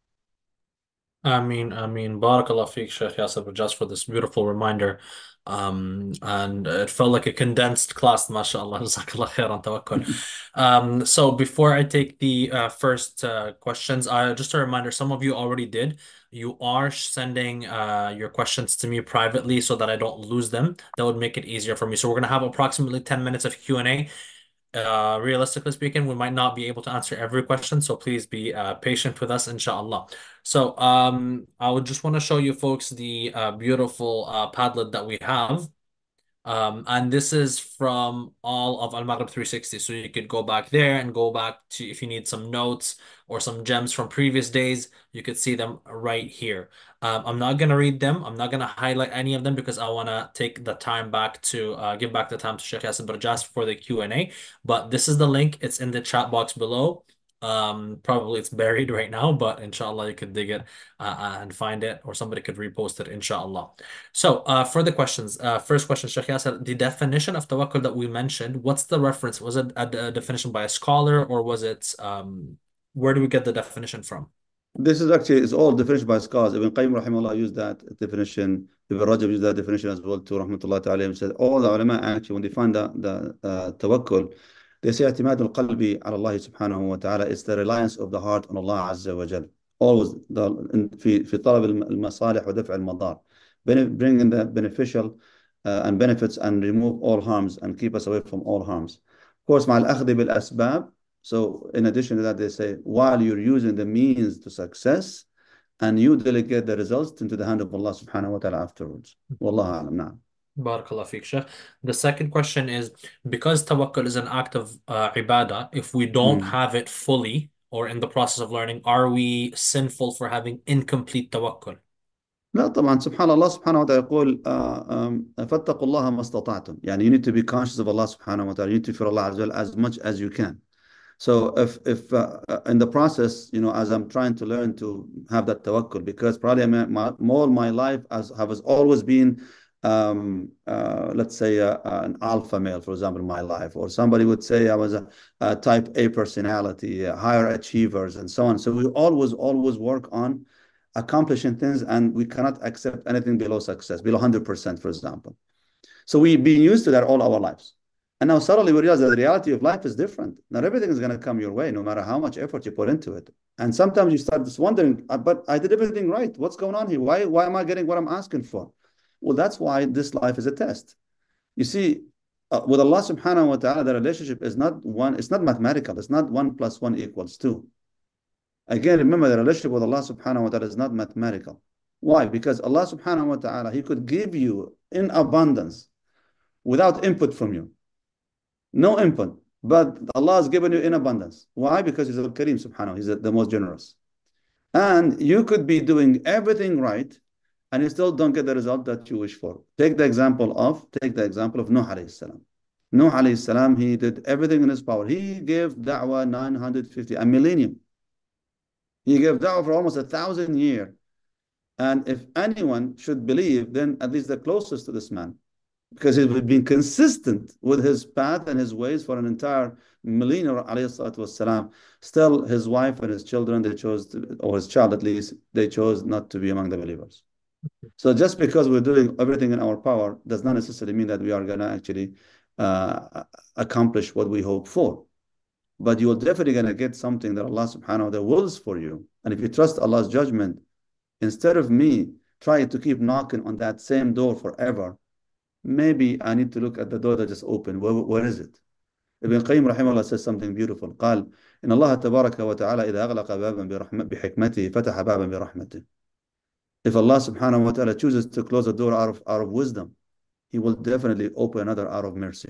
Ameen, Ameen. Barakallah feek, Sheikh Yasir, just for this beautiful reminder. Um, and it felt like a condensed class, mashallah. Jazakallah khairan, tawakkul. Um, so before I take the uh, first uh, questions, uh, just a reminder, some of you already did. You are sending uh, your questions to me privately so that I don't lose them. That would make it easier for me. So we're going to have approximately ten minutes of Q and A. Uh, realistically speaking, we might not be able to answer every question, so please be uh, patient with us, inshallah. So um, I would just want to show you folks the uh, beautiful uh, Padlet that we have. Um, and this is from all of Al-Maghrib three sixty. So you could go back there and go back to, if you need some notes or some gems from previous days, you could see them right here. Um, I'm not going to read them. I'm not going to highlight any of them because I want to take the time back to uh, give back the time to Sheikh Yasir Barjas for the Q and A. But this is the link. It's in the chat box below. Um, probably it's buried right now, but inshallah you could dig it uh, and find it, or somebody could repost it, inshallah. So uh, for the questions, uh, first question, Sheikh Yasir, the definition of tawakkul that we mentioned, what's the reference? Was it a, a definition by a scholar, or was it, um, where do we get the definition from? This is actually, it's all definition by scholars. Ibn Qayyim rahimahullah used that definition. Ibn Rajab used that definition as well too, rahmatullah ta'ala. He said all the ulama actually, when they find the, the uh, tawakkul, they say اعتماد القلب على الله سبحانه وتعالى is the reliance of the heart on Allah عز وجل. Always the, في في طلب المصالح ودفع المضار. Bring the beneficial uh, and benefits and remove all harms and keep us away from all harms. Of course, مع الأخذ بالأسباب. So in addition to that, they say while you're using the means to success, and you delegate the results into the hand of Allah subhanahu wa ta'ala afterwards. Wallahu alam. Na'am. Barakallah feek, Sheikh. The second question is, because tawakkul is an act of uh, ibadah, if we don't Mm. have it fully or in the process of learning, are we sinful for having incomplete tawakkul? لا طبعا سبحان الله سبحانه وتعالى يقول فاتقوا الله ما استطعتم. يعني you need to be conscious of Allah subhanahu wa ta'ala. You need to fear Allah as well as much as you can. So if if uh, in the process, you know, as I'm trying to learn to have that tawakkul, because probably my, my, all my life as has always been um, uh, let's say uh, an alpha male, for example, in my life, or somebody would say I was a, a type A personality, uh, higher achievers, and so on. So we always, always work on accomplishing things, and we cannot accept anything below success, below one hundred percent, for example. So we've been used to that all our lives. And now suddenly we realize that the reality of life is different. Not everything is going to come your way, no matter how much effort you put into it. And sometimes you start just wondering, but I did everything right. What's going on here? Why, why am I getting what I'm asking for? Well, that's why this life is a test. You see, uh, with Allah subhanahu wa ta'ala, the relationship is not one, it's not mathematical. It's not one plus one equals two. Again, remember the relationship with Allah subhanahu wa ta'ala is not mathematical. Why? Because Allah subhanahu wa ta'ala, He could give you in abundance without input from you. No input. But Allah has given you in abundance. Why? Because He's Al-Kareem subhanahu. He's the most generous. And you could be doing everything right, and you still don't get the result that you wish for. Take the example of, take the example of Nuh alayhi salam. Nuh alayhi salam, he did everything in his power. He gave da'wah nine hundred fifty, a millennium. He gave da'wah for almost a thousand years. And if anyone should believe, then at least the closest to this man, because he's been consistent with his path and his ways for an entire millennium, alayhi salatu wassalam. Still, his wife and his children, they chose, to, or his child at least, they chose not to be among the believers. So just because we're doing everything in our power does not necessarily mean that we are going to actually uh, accomplish what we hope for. But you're definitely going to get something that Allah subhanahu wa ta'ala wills for you. And if you trust Allah's judgment, instead of me trying to keep knocking on that same door forever, maybe I need to look at the door that just opened. Where, where is it? Ibn Qayyim rahimahullah says something beautiful. قال إن الله تبارك وتعالى إذا أغلق بابا برحمة بحكمته فتح بابا برحمته. If Allah subhanahu wa ta'ala chooses to close a door out of, out of wisdom, He will definitely open another out of mercy.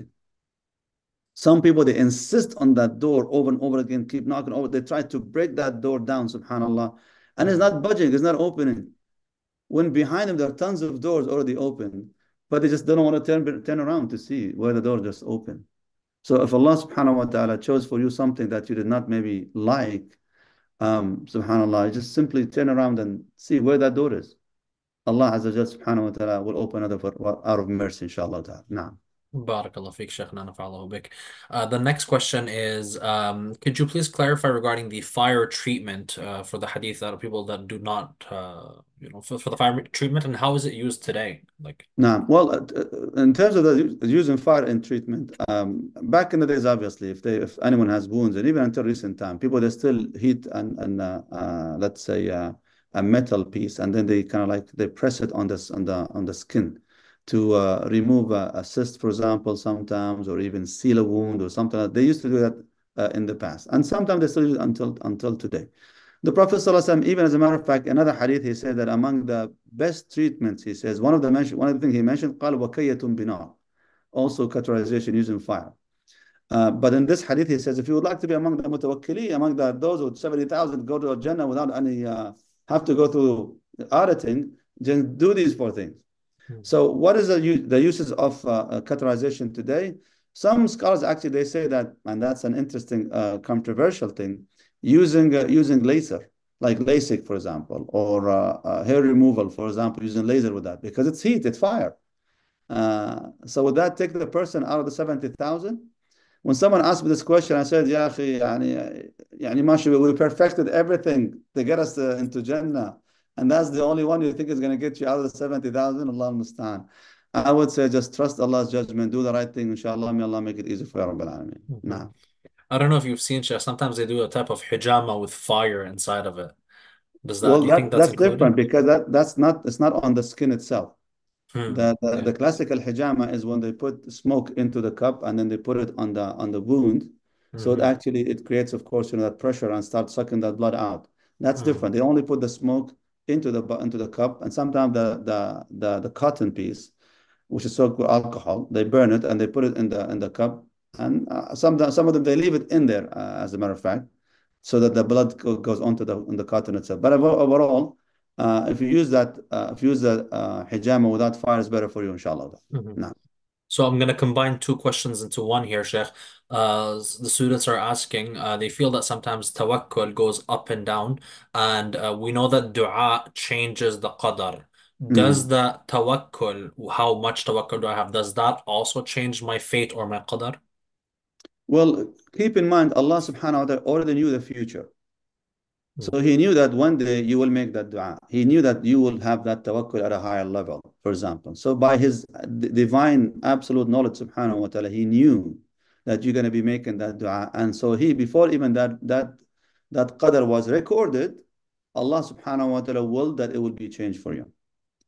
Some people, they insist on that door over and over again, keep knocking over. They try to break that door down, subhanAllah, and it's not budging, it's not opening. When behind them, there are tons of doors already open, but they just don't want to turn, turn around to see where the door just opened. So if Allah subhanahu wa ta'ala chose for you something that you did not maybe like, um, subhanAllah, just simply turn around and see where that door is. Allah Azza wa Jalla subhanahu wa ta'ala will open another out of mercy, inshallah ta'ala. Naam. Barakallah feek, Shaykhna, nafa'allahu bik. Uh, the next question is, um, could you please clarify regarding the fire treatment uh, for the hadith that are people that do not, uh, you know, for, for the fire treatment, and how is it used today? Like, Now, well, uh, in terms of the using fire in treatment, um, back in the days, obviously, if they, if anyone has wounds, and even until recent time, people they still heat and and uh, uh, let's say uh, a metal piece, and then they kind of like they press it on this on the on the skin to uh, remove a, a cyst, for example, sometimes, or even seal a wound or something like that. They used to do that uh, in the past, and sometimes they still use it until until today. The Prophet ﷺ, even as a matter of fact, another hadith, he said that among the best treatments, he says, one of the mention, one of the things he mentioned, قال وكية بنار, also cauterization using fire. Uh, but in this hadith, he says, if you would like to be among the mutawakkili, among the, those with seventy thousand go to a Jannah without any, uh, have to go through auditing, then do these four things. Hmm. So what is the, the uses of uh, cauterization today? Some scholars actually, they say that, and that's an interesting uh, controversial thing, using uh, using laser, like LASIK, for example, or uh, uh, hair removal, for example, using laser with that, because it's heat, it's fire. Uh, so would that take the person out of the seventy thousand? When someone asked me this question, I said, Ya akhi, yani, yani, mashallah, we perfected everything to get us uh, into Jannah, and that's the only one you think is going to get you out of the seventy thousand? Allah musta'an. I would say just trust Allah's judgment, do the right thing, inshallah, may Allah make it easy for you, Rabbil Alameen. Mm-hmm. Nah. I don't know if you've seen, Sheikh, sometimes they do a type of hijama with fire inside of it. Does that, well, do you that, think that's that's different, included? because that, that's not, it's not on the skin itself. Hmm. The, the, Yeah. the classical hijama is when they put smoke into the cup and then they put it on the on the wound. So it Mhm. actually, it creates, of course, you know, that pressure and starts sucking that blood out. That's Mhm. different. They only put the smoke into the bu- into the cup, and sometimes the the the, the cotton piece, which is soaked with alcohol, they burn it and they put it in the in the cup. And uh, some some of them, they leave it in there, uh, as a matter of fact, so that the blood go, goes onto the on the cotton itself. But avo- overall, uh, if you use that, uh, if you use the uh, hijama without fire, is better for you, inshallah. Mhm. No. So I'm going to combine two questions into one here, Sheikh. Uh, s- the students are asking, uh, they feel that sometimes tawakkul goes up and down, and uh, we know that dua changes the qadar. Does Mm. the tawakkul, how much tawakkul do I have, does that also change my fate or my qadar? Well, keep in mind, Allah subhanahu wa ta'ala already knew the future. So He knew that one day you will make that dua. He knew that you will have that tawakkul at a higher level, for example. So by His divine absolute knowledge, subhanahu wa ta'ala, He knew that you're going to be making that dua. And so He, before even that that that qadr was recorded, Allah subhanahu wa ta'ala willed that it will be changed for you.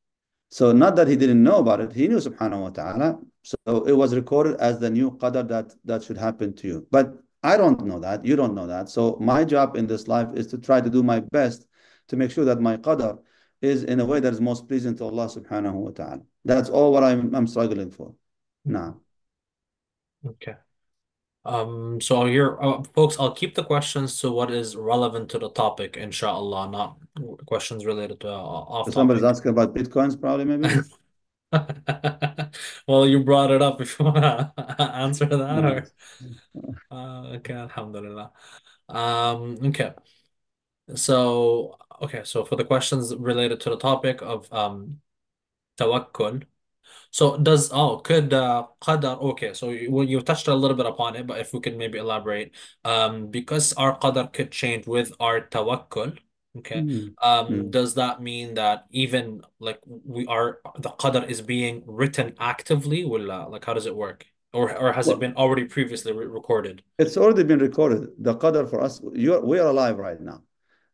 So not that He didn't know about it, He knew subhanahu wa ta'ala. So it was recorded as the new qadr that, that should happen to you. But I don't know that, you don't know that. So my job in this life is to try to do my best to make sure that my qadr is in a way that is most pleasing to Allah subhanahu wa ta'ala. That's all what I'm, I'm struggling for now. Okay. Um, so here, uh, folks, I'll keep the questions to what is relevant to the topic, inshallah, not questions related to uh, off If somebody's topic. asking about Bitcoins, probably, maybe? Well, you brought it up. If you want to answer that, No. or uh, okay, alhamdulillah. Um, okay. So, okay, so for the questions related to the topic of um tawakkul, so does oh could uh qadar, okay, so you, well, you touched a little bit upon it, but if we could maybe elaborate, um because our qadar could change with our tawakkul, okay, Mm. um Mm. does that mean that even like we are the qadar is being written actively, will uh, like how does it work, or or has it Well, been already previously re recorded? it's already been recorded. The qadr for us, you're, we are alive right now.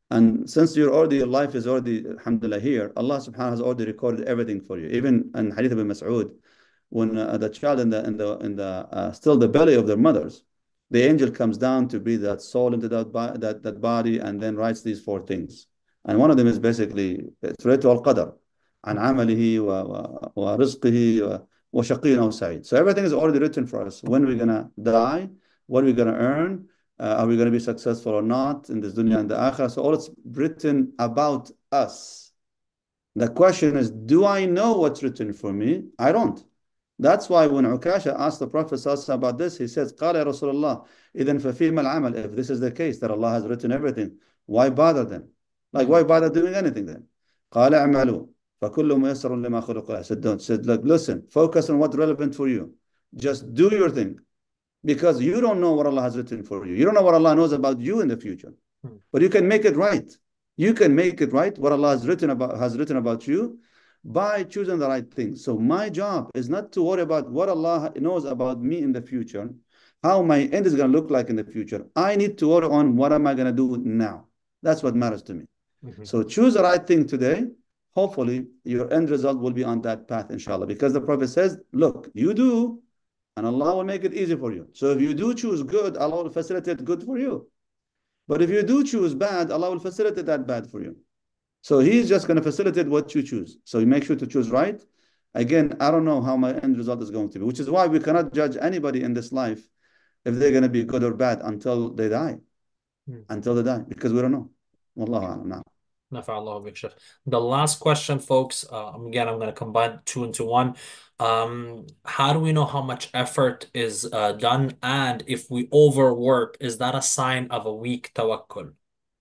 And since you're already, your life is already, alhamdulillah, here, Allah subhanahu wa ta'ala has already recorded everything for you. Even in Hadith ibn Mas'ud, when uh, the child in the in the in the uh, still the belly of their mothers, the angel comes down to breathe that soul into that, that that body, and then writes these four things. And one of them is basically it's related to al-qadar, عن عمله ورزقه وشقي أو سعيد. So everything is already written for us. When we're gonna die, what are we gonna earn? Uh, are we going to be successful or not in this dunya and the akhirah? So all it's written about us. The question is, do I know what's written for me? I don't. That's why when Ukasha asked the Prophet about this, he says, قال يا رسول الله إذن ففيما العمل. If this is the case, that Allah has written everything, why bother then? Like, why bother doing anything then? قال اعملوا فكل ميسر لما خلق له. I said, don't. Said, look, listen, focus on what's relevant for you. Just do your thing. Because you don't know what Allah has written for you. You don't know what Allah knows about you in the future. Hmm. But you can make it right. You can make it right, what Allah has written about has written about you, by choosing the right thing. So my job is not to worry about what Allah knows about me in the future, how my end is going to look like in the future. I need to worry on what am I going to do now. That's what matters to me. Mm-hmm. So choose the right thing today. Hopefully, your end result will be on that path, inshallah. Because the Prophet says, look, you do, and Allah will make it easy for you. So if you do choose good, Allah will facilitate good for you. But if you do choose bad, Allah will facilitate that bad for you. So He's just going to facilitate what you choose. So you make sure to choose right. Again, I don't know how my end result is going to be, which is why we cannot judge anybody in this life if they're going to be good or bad until they die. Hmm. Until they die, because we don't know. Wallahu a'lam. Now. The last question, folks, uh, again, I'm going to combine two into one. Um, how do we know how much effort is uh, done? And if we overwork, is that a sign of a weak tawakkul?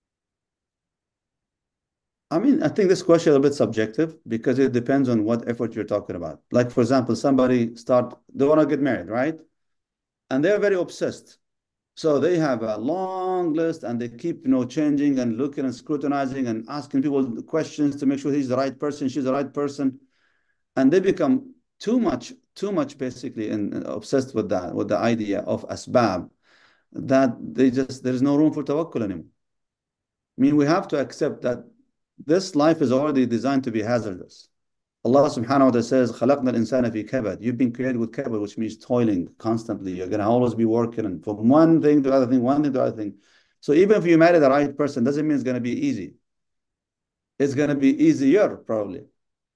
I mean, I think this question is a bit subjective because it depends on what effort you're talking about. Like, for example, somebody start, they want to get married, right? And they're very obsessed. So they have a long list and they keep, you know, changing and looking and scrutinizing and asking people questions to make sure he's the right person, she's the right person. And they become too much, too much basically and obsessed with that, with the idea of asbab, that they just, there is no room for tawakkul anymore. I mean, we have to accept that this life is already designed to be hazardous. Allah subhanahu wa ta'ala says, خَلَقْنَا الْإِنسَانَ فِي كَبَدٍ. You've been created with kabad, which means toiling constantly. You're going to always be working and from one thing to other thing, one thing to other thing. So even if you marry the right person, doesn't mean it's going to be easy. It's going to be easier, probably,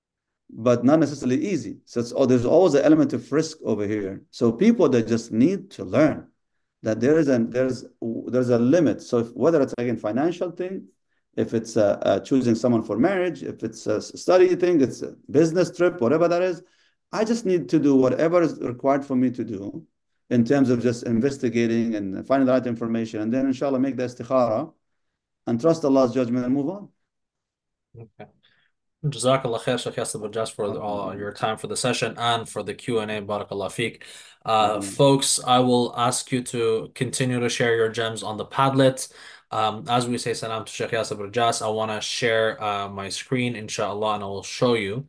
but not necessarily easy. So it's, oh, there's always an element of risk over here. So people that just need to learn that there is an there's there's a limit. So if, whether it's again financial thing, if it's uh, uh, choosing someone for marriage, if it's a study thing, it's a business trip, whatever that is, I just need to do whatever is required for me to do in terms of just investigating and finding the right information, and then inshallah make the istikhara and trust Allah's judgment and move on. Okay. Jazakallah khair, Shaykh Yasir Barjas, for uh, your time for the session and for the Q and A. Barakallah feek. Uh, mm-hmm. Folks, I will ask you to continue to share your gems on the Padlet. Um, as we say salam to Shaykh Yasir Barjas, I want to share uh, my screen, inshallah, and I will show you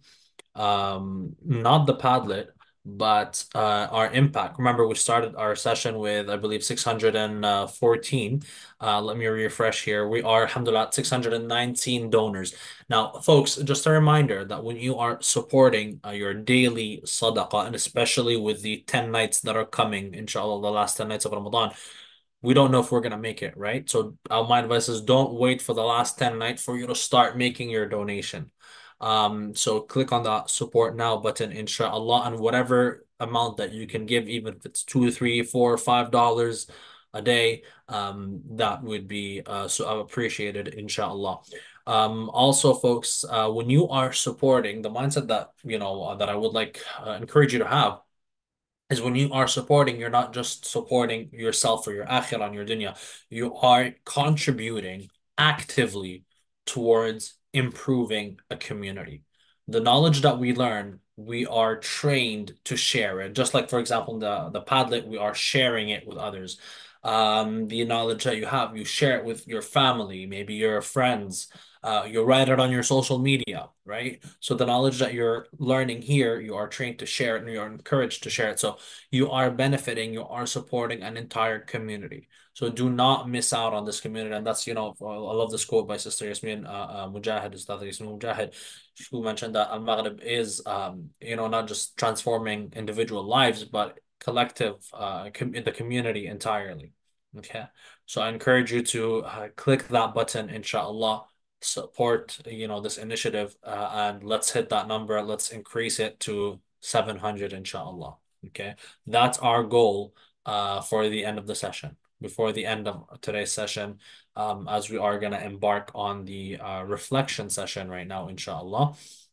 um, not the Padlet, but uh, our impact. Remember, we started our session with, I believe, six hundred fourteen. Uh, let me refresh here. We are, alhamdulillah, six hundred nineteen donors. Now, folks, just a reminder that when you are supporting uh, your daily sadaqah, and especially with the ten nights that are coming, inshallah, the last ten nights of Ramadan, we don't know if we're going to make it, right? So uh, my advice is don't wait for the last ten nights for you to start making your donation. Um, so click on the support now button, inshallah, and whatever amount that you can give, even if it's two, three, four, five dollars a day, um, that would be uh, so appreciated, inshallah. Um, also, folks, uh, when you are supporting, the mindset that you know uh, that I would like uh, encourage you to have is when you are supporting, you're not just supporting yourself or your akhirah and your dunya. You are contributing actively towards improving a community. The knowledge that we learn, we are trained to share it. Just like, for example, the, the Padlet, we are sharing it with others. Um, the knowledge that you have, you share it with your family, maybe your friends. Uh, you write it on your social media, right? So the knowledge that you're learning here, you are trained to share it and you're encouraged to share it. So you are benefiting, you are supporting an entire community. So do not miss out on this community. And that's, you know, I love this quote by Sister Yasmin uh, uh, Mujahid, Ustad Yasmin Mujahid, who mentioned that Al-Maghrib is, um, you know, not just transforming individual lives, but collective uh, com in the community entirely. Okay. So I encourage you to uh, click that button, inshallah, support, you know, this initiative, uh, and let's hit that number. Let's increase it to seven hundred, inshallah. Okay. That's our goal uh, for the end of the session. Before the end of today's session, um, as we are going to embark on the uh, reflection session right now, inshallah.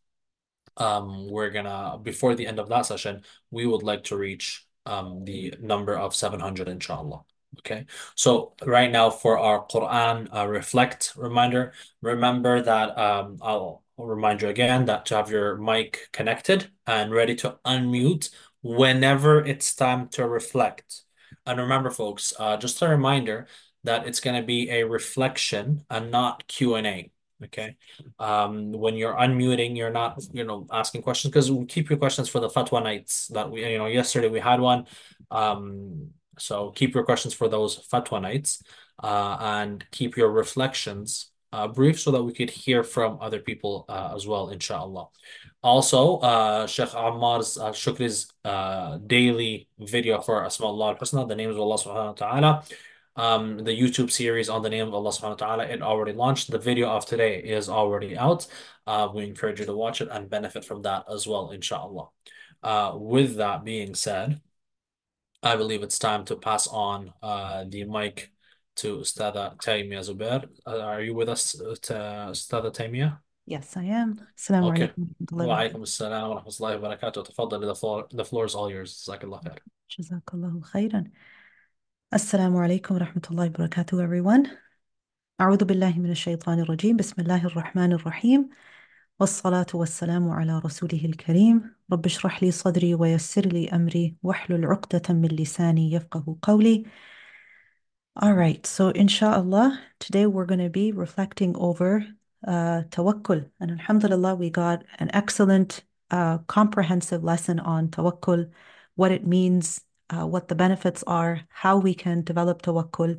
Um, we're gonna, before the end of that session, we would like to reach um, the number of seven hundred, inshallah. Okay, so right now for our Quran uh, Reflect reminder, remember that um, I'll, I'll remind you again that to have your mic connected and ready to unmute whenever it's time to reflect. And remember, folks, uh, just a reminder that it's going to be a reflection and not Q and A. Okay. Um, when you're unmuting, you're not, you know, asking questions, because we keep your questions for the fatwa nights that we, you know, yesterday we had one. Um, so keep your questions for those fatwa nights, uh, and keep your reflections uh, brief so that we could hear from other people uh, as well, inshallah. Also, uh, Sheikh Ammar's uh, Shukri's uh, daily video for Asma Allah al-Husna, the names of Allah subhanahu wa ta'ala. Um, the YouTube series on the name of Allah subhanahu wa ta'ala, it already launched. The video of today is already out. Uh, we encourage you to watch it and benefit from that as well, inshallah. Uh, with that being said, I believe it's time to pass on uh, the mic to Ustada Taymiyah Zubair. Uh, are you with us, uh, Ustada Taymiyah? Yes, I am. Assalamu Okay. alaikum wa Wa rahmatullahi alaikum assalam wa rahmatullahi wa barakatuh. Tafaddali, the floor, the floor is all yours. Jazakallah khair. Jazakallahu khairan. Assalamu alaikum wa rahmatullahi wa barakatuh, everyone. أعوذ بالله من الشيطان الرجيم بسم الله الرحمن الرحيم والصلاة والسلام على رسوله الكريم رب اشرح لي صدري ويسر لي أمري واحلل عقدة من لساني يفقه قولي. All right, so inshallah, today we're going to be reflecting over uh, tawakkul. And alhamdulillah, we got an excellent, uh, comprehensive lesson on tawakkul, what it means, uh, what the benefits are, how we can develop tawakkul.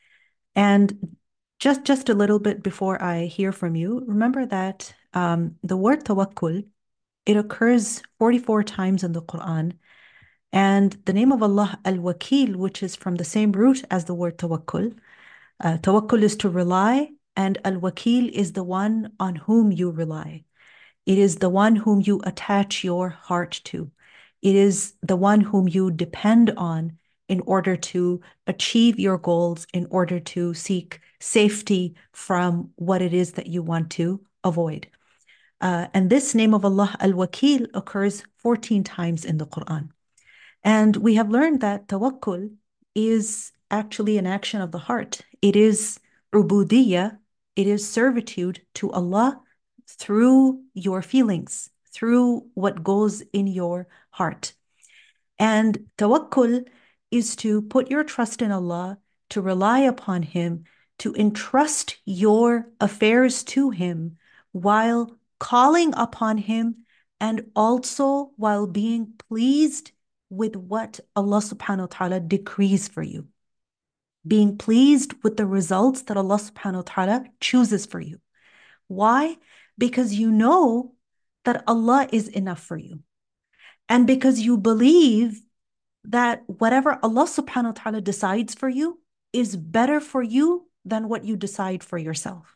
And just, just a little bit before I hear from you, remember that um, the word tawakkul, it occurs forty-four times in the Quran. And the name of Allah, Al-Wakil, which is from the same root as the word tawakkul. Uh, tawakkul is to rely, and Al-Wakil is the one on whom you rely. It is the one whom you attach your heart to. It is the one whom you depend on in order to achieve your goals, in order to seek safety from what it is that you want to avoid. Uh, and this name of Allah, Al-Wakil, occurs fourteen times in the Quran. And we have learned that tawakkul is actually an action of the heart. It is ubudiyya, it is servitude to Allah through your feelings, through what goes in your heart. And tawakkul is to put your trust in Allah, to rely upon Him, to entrust your affairs to Him while calling upon Him and also while being pleased with what Allah subhanahu wa ta'ala decrees for you. Being pleased with the results that Allah subhanahu wa ta'ala chooses for you. Why? Because you know that Allah is enough for you. And because you believe that whatever Allah subhanahu wa ta'ala decides for you is better for you than what you decide for yourself.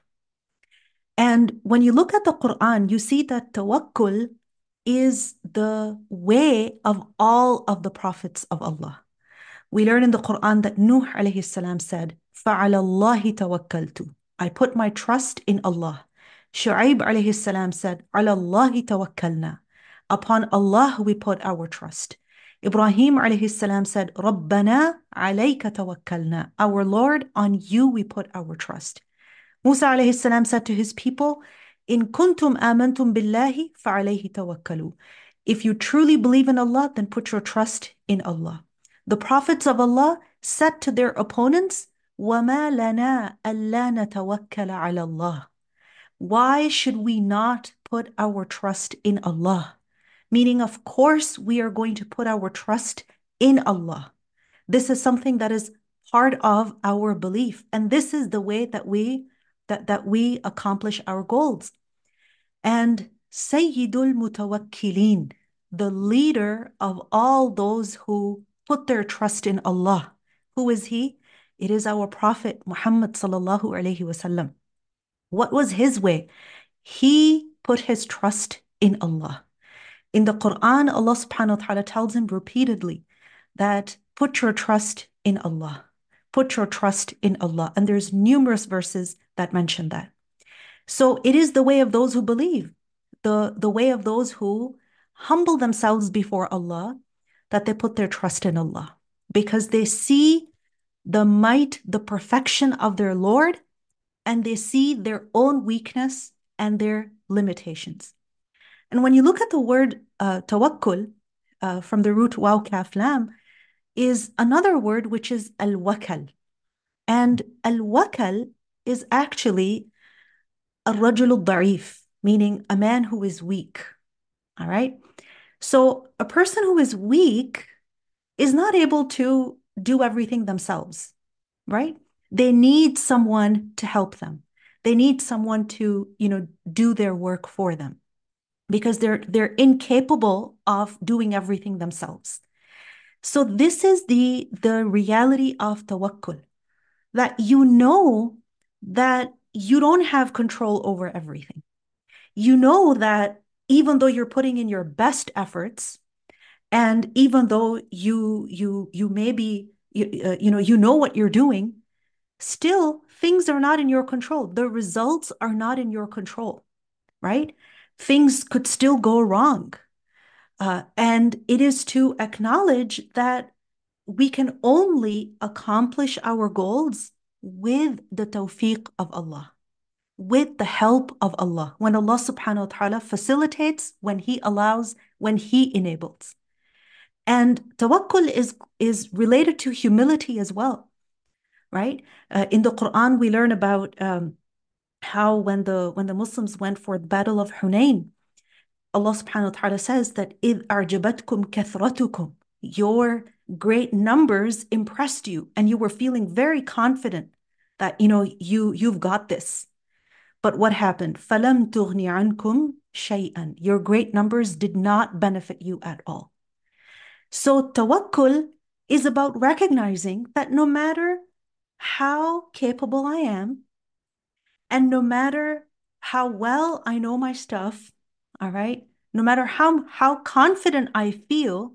And when you look at the Quran, you see that tawakkul is the way of all of the prophets of Allah. We learn in the Quran that Nuh alayhi salam said, فَعَلَى اللَّهِ تَوَكَّلْتُ. I put my trust in Allah. Shu'aib alayhi salam said, عَلَى اللَّهِ تَوَكَّلْنَا. Upon Allah we put our trust. Ibrahim alayhi salam said, رَبَّنَا عَلَيْكَ تَوَكَّلْنَا. Our Lord, on you we put our trust. Musa alayhi salam said to his people, In kuntum amantum billahi fa'alayhi tawakkalu. If you truly believe in Allah, then put your trust in Allah. The prophets of Allah said to their opponents, وَمَا لَنَا أَلَّا نَتَوَكَّلَ عَلَى اللَّهِ. Why should we not put our trust in Allah? Meaning, of course, we are going to put our trust in Allah. This is something that is part of our belief. And this is the way that we that, that we accomplish our goals. And Sayyidul Mutawakkilin, the leader of all those who put their trust in Allah. Who is he? It is our Prophet Muhammad sallallahu alaihi wasallam. What was his way? He put his trust in Allah. In the Quran, Allah subhanahu wa ta'ala tells him repeatedly that put your trust in Allah. Put your trust in Allah. And there's numerous verses that mention that. So it is the way of those who believe, the, the way of those who humble themselves before Allah, that they put their trust in Allah because they see the might, the perfection of their Lord, and they see their own weakness and their limitations. And when you look at the word uh, tawakkul, uh, from the root waw kaf lam, is another word which is al-wakal. And al-wakal is actually al-rajul al-da'if, meaning a man who is weak. All right? So a person who is weak is not able to do everything themselves, right? They need someone to help them. They need someone to, you know, do their work for them because they're they're incapable of doing everything themselves. So this is the the reality of tawakkul, that you know that you don't have control over everything. You know that even though you're putting in your best efforts, and even though you you you maybe you, uh, you know you know what you're doing, still things are not in your control. The results are not in your control, right? Things could still go wrong. Uh, and it is to acknowledge that we can only accomplish our goals with the tawfiq of Allah, with the help of Allah. When Allah subhanahu wa ta'ala facilitates, when He allows, when He enables. And tawakkul is, is related to humility as well, right? Uh, in the Quran, we learn about um, how when the when the Muslims went for the Battle of Hunain, Allah subhanahu wa ta'ala says that إِذْ أَعْجَبَتْكُمْ كَثْرَتُكُمْ, your great numbers impressed you, and you were feeling very confident that, you know, you, you've got this. But what happened? فَلَمْ تُغْنِ عَنْكُمْ شَيْئًا. Your great numbers did not benefit you at all. So tawakkul is about recognizing that no matter how capable I am, and no matter how well I know my stuff, all right, no matter how, how confident I feel,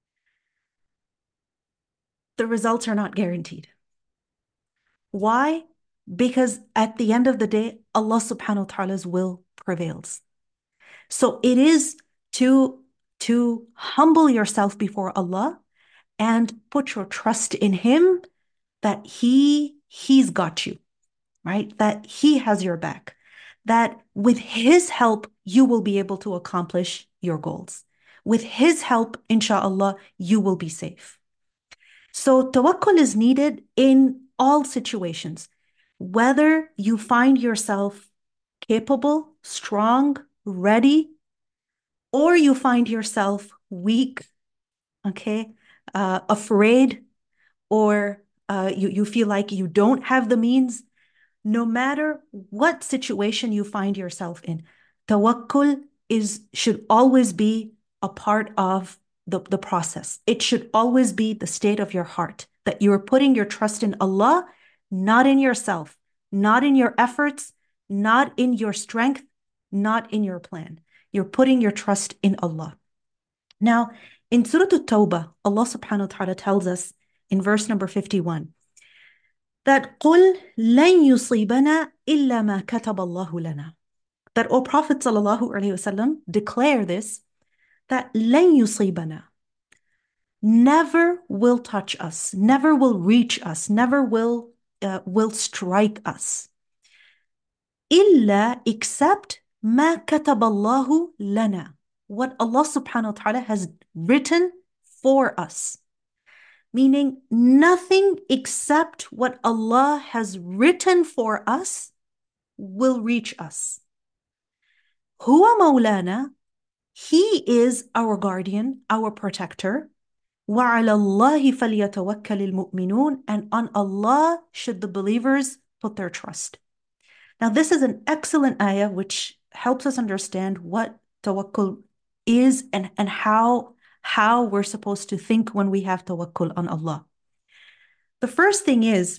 the results are not guaranteed. Why? Because at the end of the day, Allah subhanahu wa ta'ala's will prevails. So it is to, to humble yourself before Allah and put your trust in Him that He, He's got you, right? That He has your back. That with His help, you will be able to accomplish your goals. With His help, inshallah, you will be safe. So tawakkul is needed in all situations. Whether you find yourself capable, strong, ready, or you find yourself weak, okay, uh, afraid, or uh, you, you feel like you don't have the means, no matter what situation you find yourself in, tawakkul is should always be a part of the, the process. It should always be the state of your heart, that you're putting your trust in Allah, not in yourself, not in your efforts, not in your strength, not in your plan. You're putting your trust in Allah. Now, in Surah At-Tawbah, Allah subhanahu wa ta'ala tells us in verse number fifty-one, that قُلْ لَنْ يُصِيبَنَا إِلَّا مَا كَتَبَ اللَّهُ لَنَا. That, O Prophet sallallahu alaihi wasallam, declare this, that لَنْ يُصِيبَنَا, never will touch us, never will reach us, never will, uh, will strike us. إِلَّا, except مَا كَتَبَ اللَّهُ لَنَا, what Allah subhanahu wa ta'ala has written for us. meaning nothing except what Allah has written for us will reach us. Huwa Maulana, He is our guardian, our protector. وَعَلَى اللَّهِ فَلْيَتَوَكَّلِ الْمُؤْمِنُونَ, and on Allah should the believers put their trust. Now this is an excellent ayah which helps us understand what tawakkul is and, and how, how we're supposed to think when we have tawakkul on Allah. The first thing is,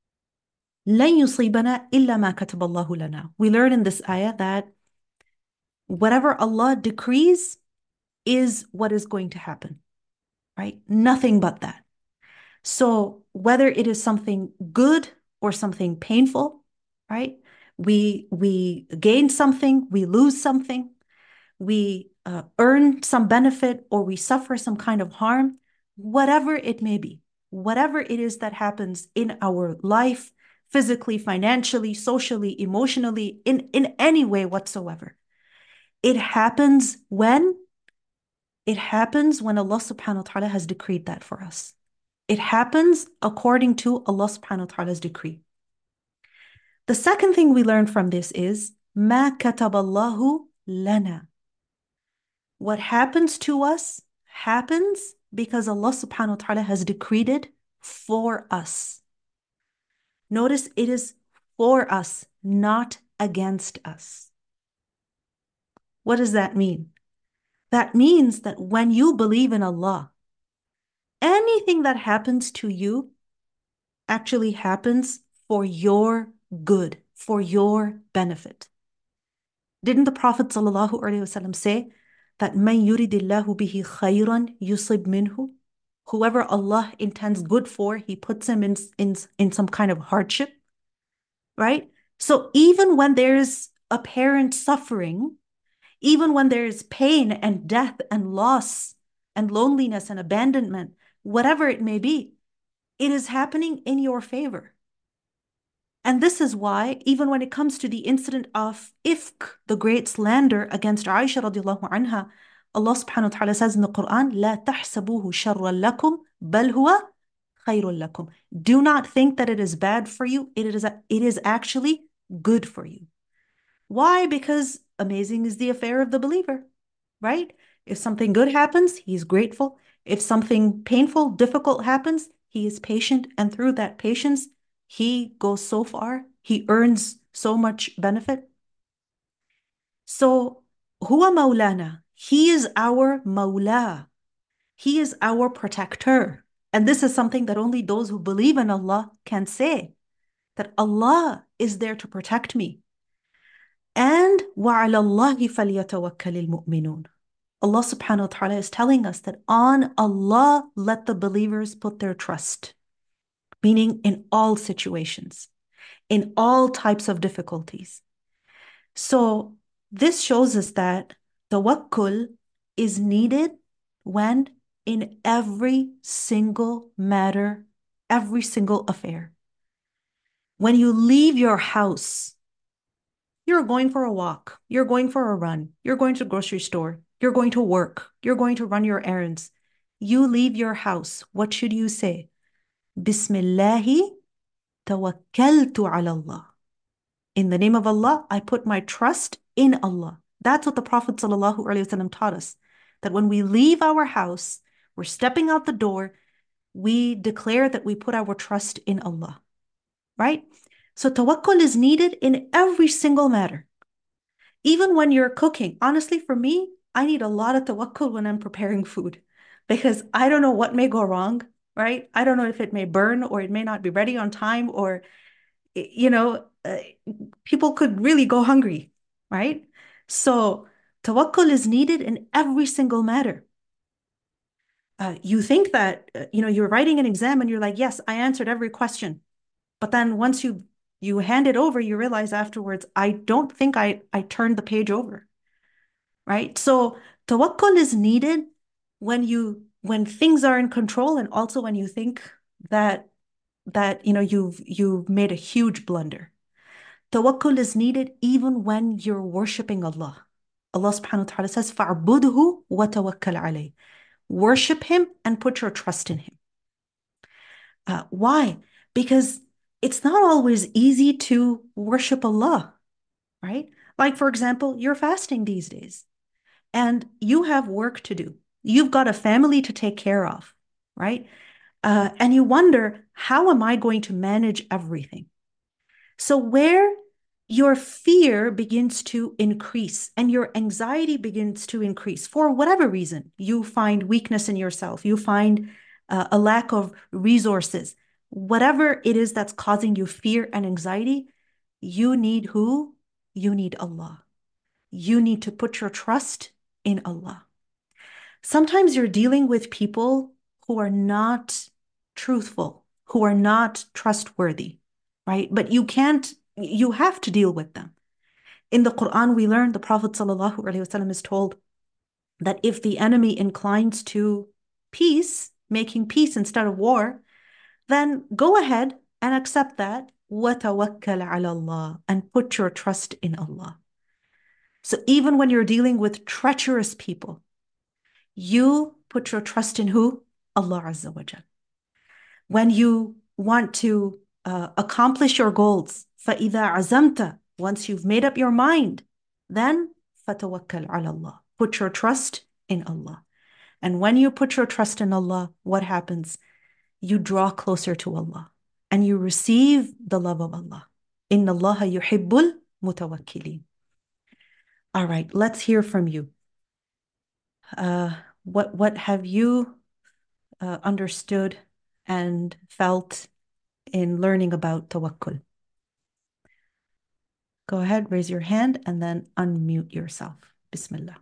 لَن يُصِيبَنَا إِلَّا مَا كَتَبَ اللَّهُ لَنَا. We learn in this ayah that whatever Allah decrees is what is going to happen, right? Nothing but that. So whether it is something good or something painful, right? We, we gain something, we lose something, we uh, earn some benefit, or we suffer some kind of harm, whatever it may be, whatever it is that happens in our life, physically, financially, socially, emotionally, in, in any way whatsoever. It happens when? It happens when Allah subhanahu wa ta'ala has decreed that for us. It happens according to Allah subhanahu wa ta'ala's decree. The second thing we learn from this is مَا كَتَبَ اللَّهُ لَنَا. What happens to us happens because Allah subhanahu wa ta'ala has decreed it for us. Notice it is for us, not against us. What does that mean? That means that when you believe in Allah, anything that happens to you actually happens for your good, for your benefit. Didn't the Prophet ﷺ say that مَن يُرِدِ اللَّهُ بِهِ خَيْرًا يُصِبْ مِنْهُ? Whoever Allah intends good for, He puts him in, in, in some kind of hardship, right? So even when there's apparent suffering, even when there is pain and death and loss and loneliness and abandonment, whatever it may be, it is happening in your favor. And this is why, even when it comes to the incident of Ifk, the great slander against Aisha radiallahu anha, Allah subhanahu wa ta'ala says in the Quran, لا تحسبوه شرا لكم بل هو خير لكم. Do not think that it is bad for you. It is, it is actually good for you. Why? Because amazing is the affair of the believer, right? If something good happens, he's grateful. If something painful, difficult happens, he is patient. And through that patience, he goes so far. He earns so much benefit. So, huwa maulana. He is our maula. He is our protector. And this is something that only those who believe in Allah can say, that Allah is there to protect me. And وَعَلَى اللَّهِ فَلْيَتَوَكَّلِ الْمُؤْمِنُونَ. Allah subhanahu wa ta'ala is telling us that on Allah let the believers put their trust, meaning in all situations, in all types of difficulties. So this shows us that tawakkul is needed when in every single matter, every single affair. When you leave your house, you're going for a walk, you're going for a run, you're going to the grocery store, you're going to work, you're going to run your errands. You leave your house, what should you say? Bismillahi tawakkaltu ala Allah. In the name of Allah, I put my trust in Allah. That's what the Prophet ﷺ taught us. That when we leave our house, we're stepping out the door, we declare that we put our trust in Allah. Right? So tawakkul is needed in every single matter. Even when you're cooking. Honestly, for me, I need a lot of tawakkul when I'm preparing food. Because I don't know what may go wrong, right? I don't know if it may burn or it may not be ready on time, or, you know, uh, people could really go hungry, right? So tawakkul is needed in every single matter. Uh, you think that, uh, you know, you're writing an exam and you're like, yes, I answered every question. But then once you you hand it over, you realize afterwards, I don't think I, I turned the page over, right? So tawakkul is needed when you when things are in control, and also when you think that that you know you've you've made a huge blunder. Tawakkul is needed even when you're worshiping Allah. Allah subhanahu wa ta'ala says, فَعْبُدْهُ وَتَوَكَّلْ عَلَيْهِ. Worship Him and put your trust in Him. Uh, why? Because it's not always easy to worship Allah, right? Like, for example, you're fasting these days and you have work to do. You've got a family to take care of, right? Uh, and you wonder, how am I going to manage everything? So, where your fear begins to increase and your anxiety begins to increase for whatever reason, you find weakness in yourself, you find uh, a lack of resources, whatever it is that's causing you fear and anxiety, you need who? You need Allah. You need to put your trust in Allah. Sometimes you're dealing with people who are not truthful, who are not trustworthy, right? But you can't, you have to deal with them. In the Quran, we learn the Prophet ﷺ is told that if the enemy inclines to peace, making peace instead of war, then go ahead and accept that. وَتَوَكَّلْ عَلَى اللَّهِ, and put your trust in Allah. So even when you're dealing with treacherous people, you put your trust in who? Allah Azza wa Jal. When you want to uh, accomplish your goals, فَإِذَا عَزَمْتَ, once you've made up your mind, then فَتَوَكَّلْ عَلَى اللَّهِ, put your trust in Allah. And when you put your trust in Allah, what happens? You draw closer to Allah and you receive the love of Allah. إِنَّ اللَّهَ يُحِبُّ الْمُتَوَكِّلِينَ. All right, let's hear from you. Uh, what what have you uh, understood and felt in learning about tawakkul? Go ahead, raise your hand and then unmute yourself. Bismillah.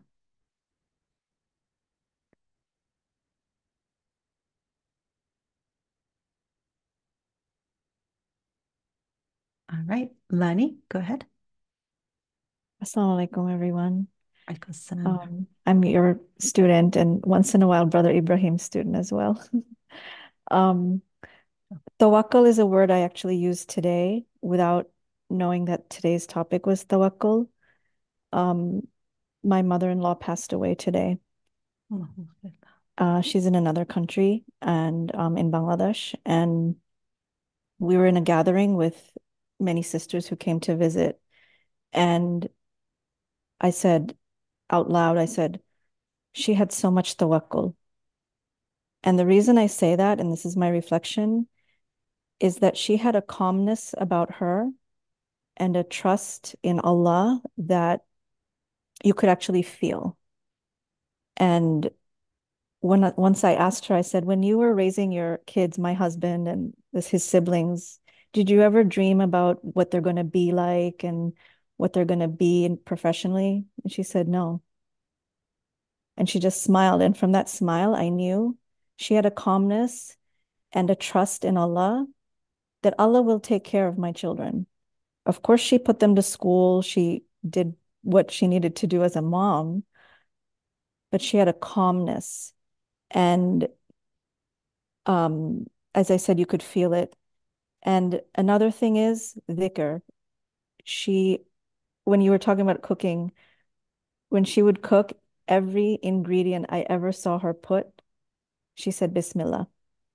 All right, Lani, go ahead. Assalamu alaikum, everyone. Alaikum assalam. Um, I'm your student and once in a while, Brother Ibrahim's student as well. um, tawakkul is a word I actually used today without knowing that today's topic was tawakkul. Um, my mother-in-law passed away today. Uh, she's in another country and um, in Bangladesh. And we were in a gathering with many sisters who came to visit. And I said out loud, I said, she had so much tawakkul. And the reason I say that, and this is my reflection, is that she had a calmness about her and a trust in Allah that you could actually feel. And when once I asked her, I said, when you were raising your kids, my husband and this, his siblings, did you ever dream about what they're going to be like and what they're going to be in professionally? And she said, no. And she just smiled. And from that smile, I knew she had a calmness and a trust in Allah that Allah will take care of my children. Of course, she put them to school. She did what she needed to do as a mom, but she had a calmness. And um, as I said, you could feel it. And another thing is dhikr. She, when you were talking about cooking, when she would cook, every ingredient I ever saw her put, she said Bismillah.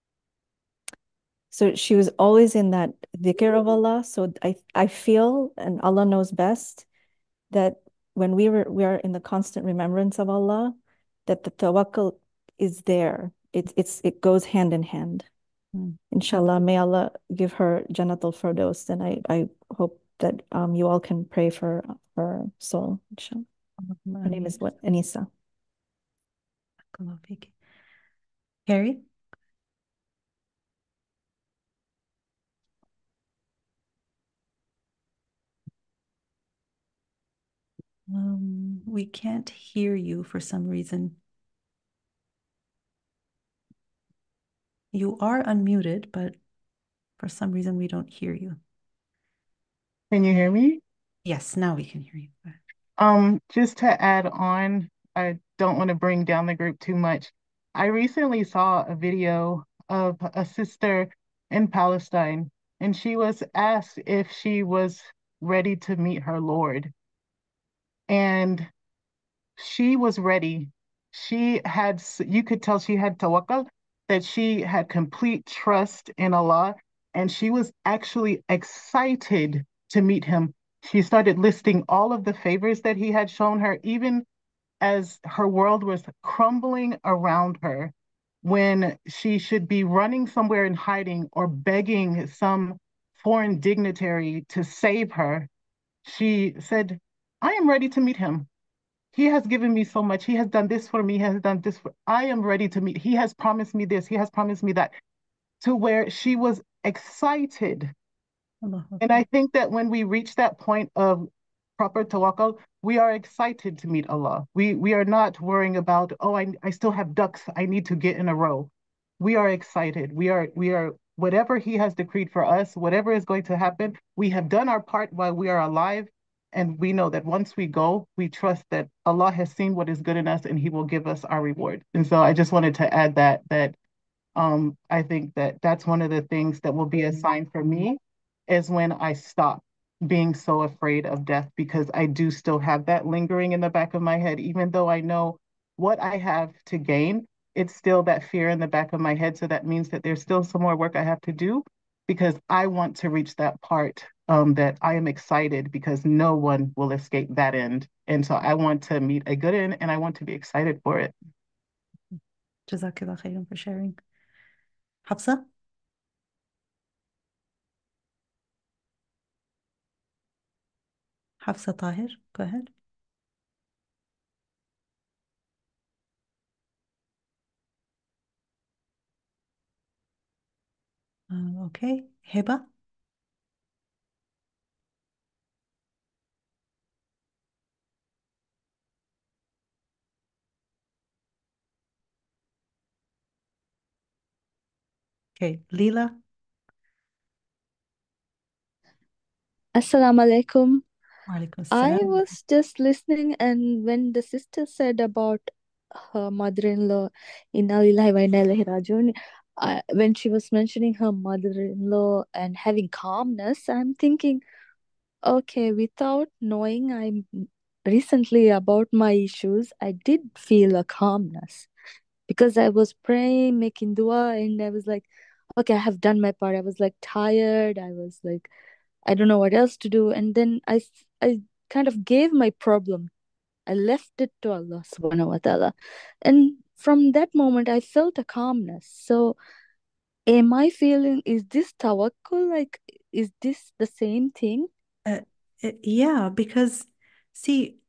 So she was always in that dhikr of Allah. So I, I feel, and Allah knows best, that when we were we are in the constant remembrance of Allah, that the tawakkul is there. It, it's, it goes hand in hand. Mm. Inshallah, may Allah give her Jannatul Firdaus. And I, I hope that um, you all can pray for her soul. Inshallah. Her name is what? Anisa. Harry? Um, we can't hear you for some reason. You are unmuted, but for some reason we don't hear you. Can you hear me? Yes, now we can hear you. Um, just to add on, I don't want to bring down the group too much. I recently saw a video of a sister in Palestine, and she was asked if she was ready to meet her Lord. And she was ready. She had, you could tell she had tawakkul, that she had complete trust in Allah and she was actually excited to meet him. She started listing all of the favors that he had shown her, even as her world was crumbling around her, when she should be running somewhere and hiding or begging some foreign dignitary to save her. She said, I am ready to meet him. He has given me so much. He has done this for me. He has done this for, I am ready to meet. He has promised me this. He has promised me that, to where she was excited. And I think that when we reach that point of proper tawakkul, we are excited to meet Allah. We we are not worrying about, oh, I, I still have ducks I need to get in a row. We are excited. We are we are whatever He has decreed for us, whatever is going to happen, we have done our part while we are alive. And we know that once we go, we trust that Allah has seen what is good in us and He will give us our reward. And so I just wanted to add that that um, I think that that's one of the things that will be a sign for me is when I stop being so afraid of death, because I do still have that lingering in the back of my head. Even though I know what I have to gain, it's still that fear in the back of my head. So that means that there's still some more work I have to do, because I want to reach that part um, that I am excited, because no one will escape that end. And so I want to meet a good end and I want to be excited for it. Jazakallah khairan for sharing. Hafsa? Hafsa Tahir, go ahead. Uh, okay, Heba? Okay, Leela? Assalamu alaikum. Walaikum I assalam. was just listening, and when the sister said about her mother-in-law, Inna lillahi wa inna ilaihi rajiun, I, when she was mentioning her mother-in-law and having calmness, I'm thinking, okay, without knowing I'm recently about my issues, I did feel a calmness because I was praying, making dua, and I was like, okay, I have done my part. I was like tired. I was like, I don't know what else to do. And then I, I kind of gave my problem. I left it to Allah subhanahu wa ta'ala. And from that moment, I felt a calmness. So, am I feeling, is this tawakkul? Like, is this the same thing? Uh, uh, yeah, because see,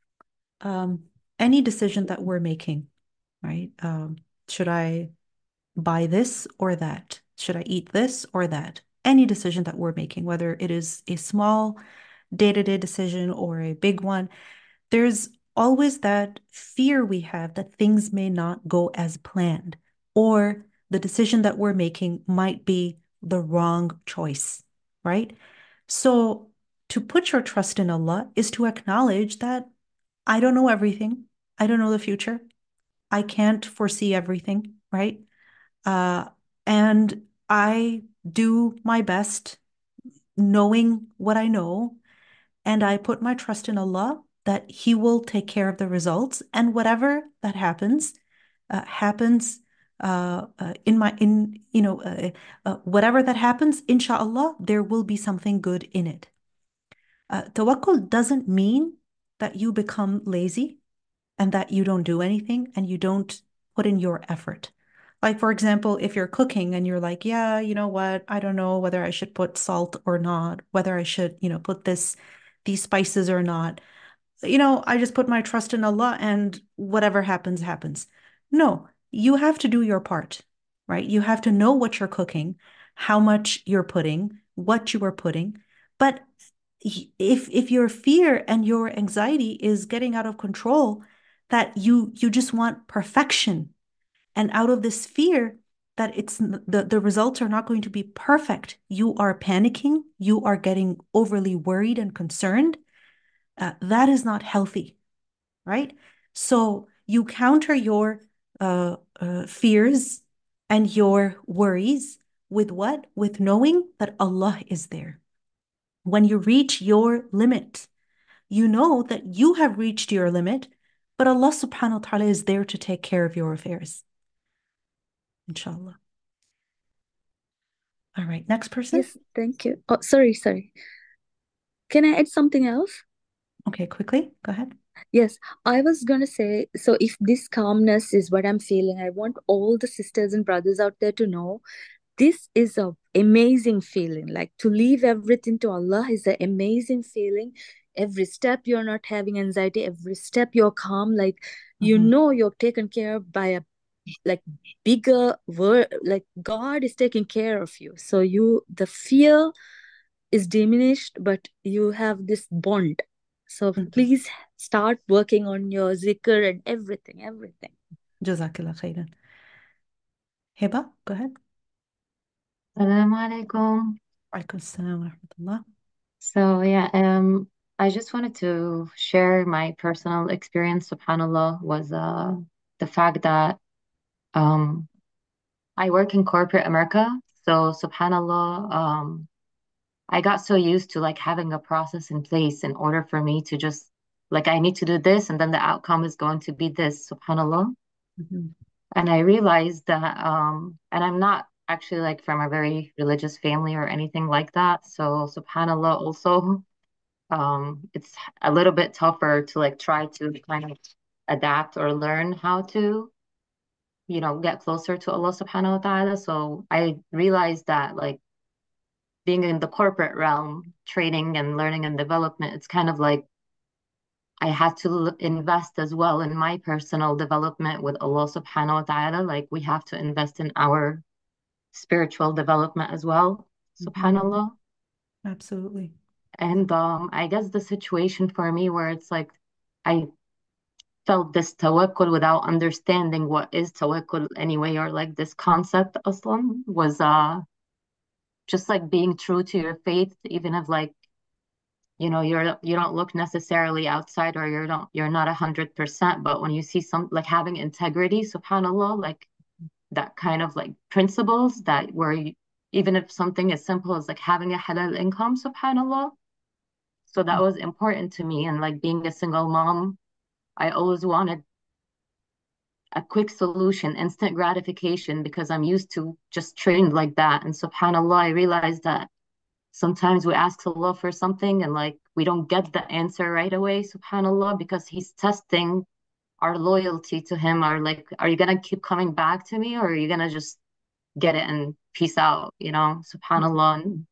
um, any decision that we're making, right? Um, should I buy this or that? Should I eat this or that? Any decision that we're making, whether it is a small day-to-day decision or a big one, there's always that fear we have that things may not go as planned, or the decision that we're making might be the wrong choice, right? So to put your trust in Allah is to acknowledge that I don't know everything. I don't know the future. I can't foresee everything, right? Uh, and I do my best knowing what I know, and I put my trust in Allah that He will take care of the results, and whatever that happens, uh, happens uh, uh, in my in you know uh, uh, whatever that happens, inshallah, there will be something good in it. Uh, tawakkul doesn't mean that you become lazy and that you don't do anything and you don't put in your effort. Like, for example, if you're cooking and you're like, yeah, you know what, I don't know whether I should put salt or not, whether I should, you know, put this, these spices or not. You know, I just put my trust in Allah and whatever happens, happens. No, you have to do your part, right? You have to know what you're cooking, how much you're putting, what you are putting. But if if your fear and your anxiety is getting out of control, that you you just want perfection, and out of this fear that it's the, the results are not going to be perfect, you are panicking, you are getting overly worried and concerned, uh, that is not healthy, right? So you counter your uh, uh, fears and your worries with what? With knowing that Allah is there. When you reach your limit, you know that you have reached your limit, but Allah subhanahu wa ta'ala is there to take care of your affairs. inshallah. All right, next person. Yes, thank you. Oh, sorry, sorry. Can I add something else? Okay, quickly, go ahead. Yes, I was gonna say, so if this calmness is what I'm feeling, I want all the sisters and brothers out there to know this is a amazing feeling. Like to leave everything to Allah is an amazing feeling. Every step you're not having anxiety, every step you're calm, like you Mhm. know you're taken care of by a like bigger word, like God is taking care of you. So you the fear is diminished, but you have this bond. So Mhm. please start working on your zikr and everything, everything. Jazakallah khairan. Heba, go ahead. Assalamu alaikum. Alaikum assalam wa rahmatullah. So yeah, um, I just wanted to share my personal experience, subhanAllah, was uh the fact that um I work in corporate America. So subhanAllah, um I got so used to like having a process in place in order for me to just like I need to do this and then the outcome is going to be this, subhanAllah. Mhm. And I realized that, um, and I'm not actually like from a very religious family or anything like that. So, subhanAllah, also, um, it's a little bit tougher to like try to kind of adapt or learn how to, you know, get closer to Allah subhanahu wa ta'ala. So I realized that like being in the corporate realm, training and learning and development, it's kind of like I had to l- invest as well in my personal development with Allah subhanahu wa ta'ala. Like we have to invest in our spiritual development as well, Mhm. subhanallah. Absolutely. And um, I guess the situation for me where it's like I felt this tawakkul without understanding what is tawakkul anyway, or like this concept aslan was uh just like being true to your faith, even if like you know you're you don't look necessarily outside or you're not you're not a hundred percent, but when you see some like having integrity, subhanallah, like that kind of like principles that where you, even if something as simple as like having a halal income, subhanallah. So that was important to me. And like being a single mom, I always wanted a quick solution, instant gratification, because I'm used to just trained like that. And subhanallah, I realized that sometimes we ask Allah for something and like we don't get the answer right away, subhanallah, because He's testing our loyalty to Him. Are like, are you gonna keep coming back to me or are you gonna just get it and peace out, you know, subhanallah. And